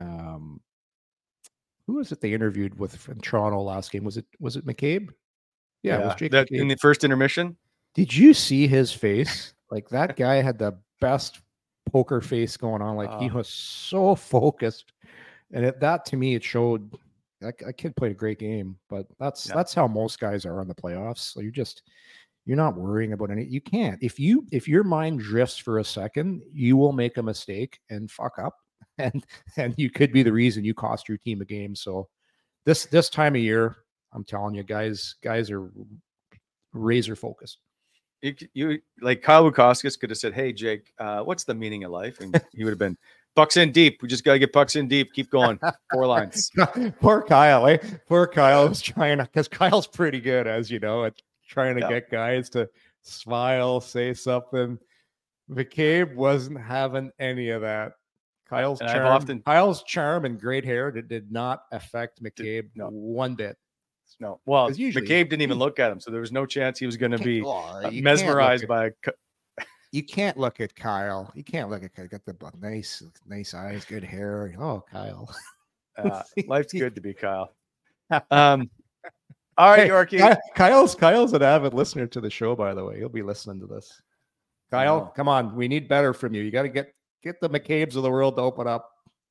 Who was it they interviewed with in Toronto last game? Was it McCabe? Yeah, it was Jake McCabe. In the first intermission. Did you see his face? Like, that guy had the best poker face going on. Like, he was so focused, and that to me, it showed that kid played a great game. But that's how most guys are on the playoffs. So you're not worrying about any. You can't. If your mind drifts for a second, you will make a mistake and fuck up. And you could be the reason you cost your team a game. So this time of year, I'm telling you, guys are razor focused. You like Kyle Wukauskas could have said, "Hey Jake, what's the meaning of life?" And he would have been, "Pucks in deep. We just got to get pucks in deep. Keep going." 4 lines. Poor Kyle. Eh? Poor Kyle was trying to, because Kyle's pretty good, as you know, at trying to get guys to smile, say something. McCabe wasn't having any of that. Kyle's charm and great hair did not affect McCabe one bit. No. Well, McCabe didn't even look at him, so there was no chance he was going to be mesmerized by. You can't look at Kyle. You can't look at Kyle. Got the nice eyes, good hair. Oh, Kyle. Life's good to be Kyle. All right, Yorkie. Kyle's an avid listener to the show, by the way. He'll be listening to this. Kyle, come on. We need better from you. You got to get the McCabes of the world to open up.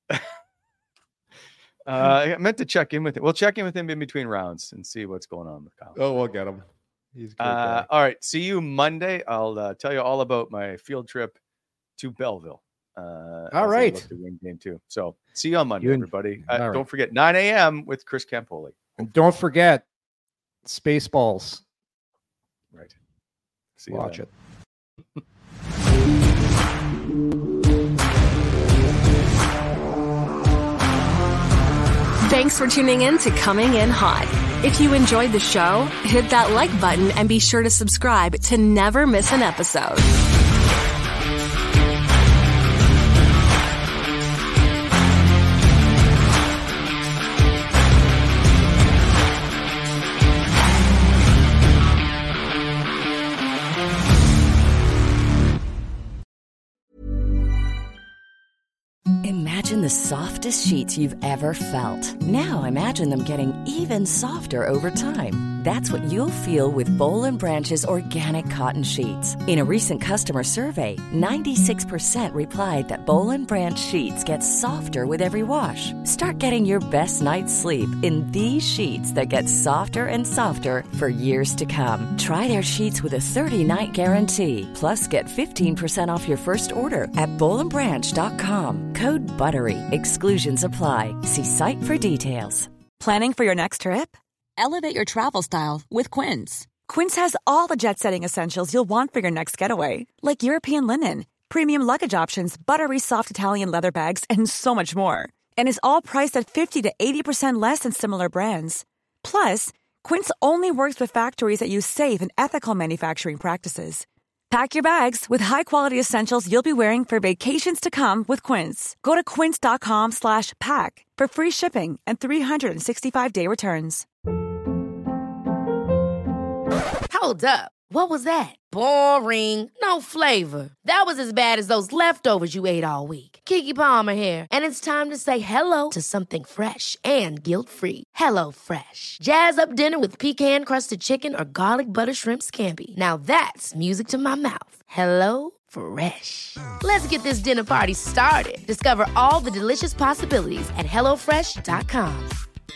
I meant to check in with him. We'll check in with him in between rounds and see what's going on with Kyle. Oh, we'll get him. He's good. All right. See you Monday. I'll tell you all about my field trip to Belleville. All right. To win game 2. So see you on Monday, everybody. Don't forget 9 a.m. with Chris Campoli. And don't forget Spaceballs. Right. See you Watch then. It. Thanks for tuning in to Coming In Hot. If you enjoyed the show, hit that like button and be sure to subscribe to never miss an episode. Imagine the softest sheets you've ever felt. Now imagine them getting even softer over time. That's what you'll feel with Boll & Branch's organic cotton sheets. In a recent customer survey, 96% replied that Boll & Branch sheets get softer with every wash. Start getting your best night's sleep in these sheets that get softer and softer for years to come. Try their sheets with a 30-night guarantee. Plus, get 15% off your first order at BollandBranch.com. Code BUTTERY. Exclusions apply. See site for details. Planning for your next trip? Elevate your travel style with Quince. Quince has all the jet-setting essentials you'll want for your next getaway, like European linen, premium luggage options, buttery soft Italian leather bags, and so much more. And is all priced at 50 to 80% less than similar brands. Plus, Quince only works with factories that use safe and ethical manufacturing practices. Pack your bags with high-quality essentials you'll be wearing for vacations to come with Quince. Go to quince.com/pack for free shipping and 365-day returns. Hold up. What was that? Boring. No flavor. That was as bad as those leftovers you ate all week. Keke Palmer here, and it's time to say hello to something fresh and guilt-free. Hello Fresh. Jazz up dinner with pecan-crusted chicken or garlic butter shrimp scampi. Now that's music to my mouth. Hello Fresh. Let's get this dinner party started. Discover all the delicious possibilities at hellofresh.com.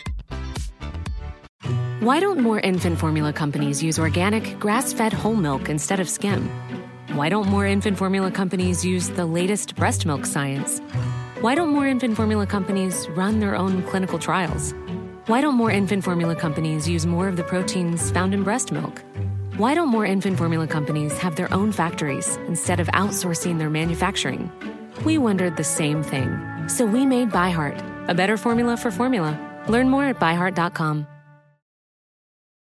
Why don't more infant formula companies use organic, grass-fed whole milk instead of skim? Why don't more infant formula companies use the latest breast milk science? Why don't more infant formula companies run their own clinical trials? Why don't more infant formula companies use more of the proteins found in breast milk? Why don't more infant formula companies have their own factories instead of outsourcing their manufacturing? We wondered the same thing. So we made ByHeart, a better formula for formula. Learn more at byheart.com.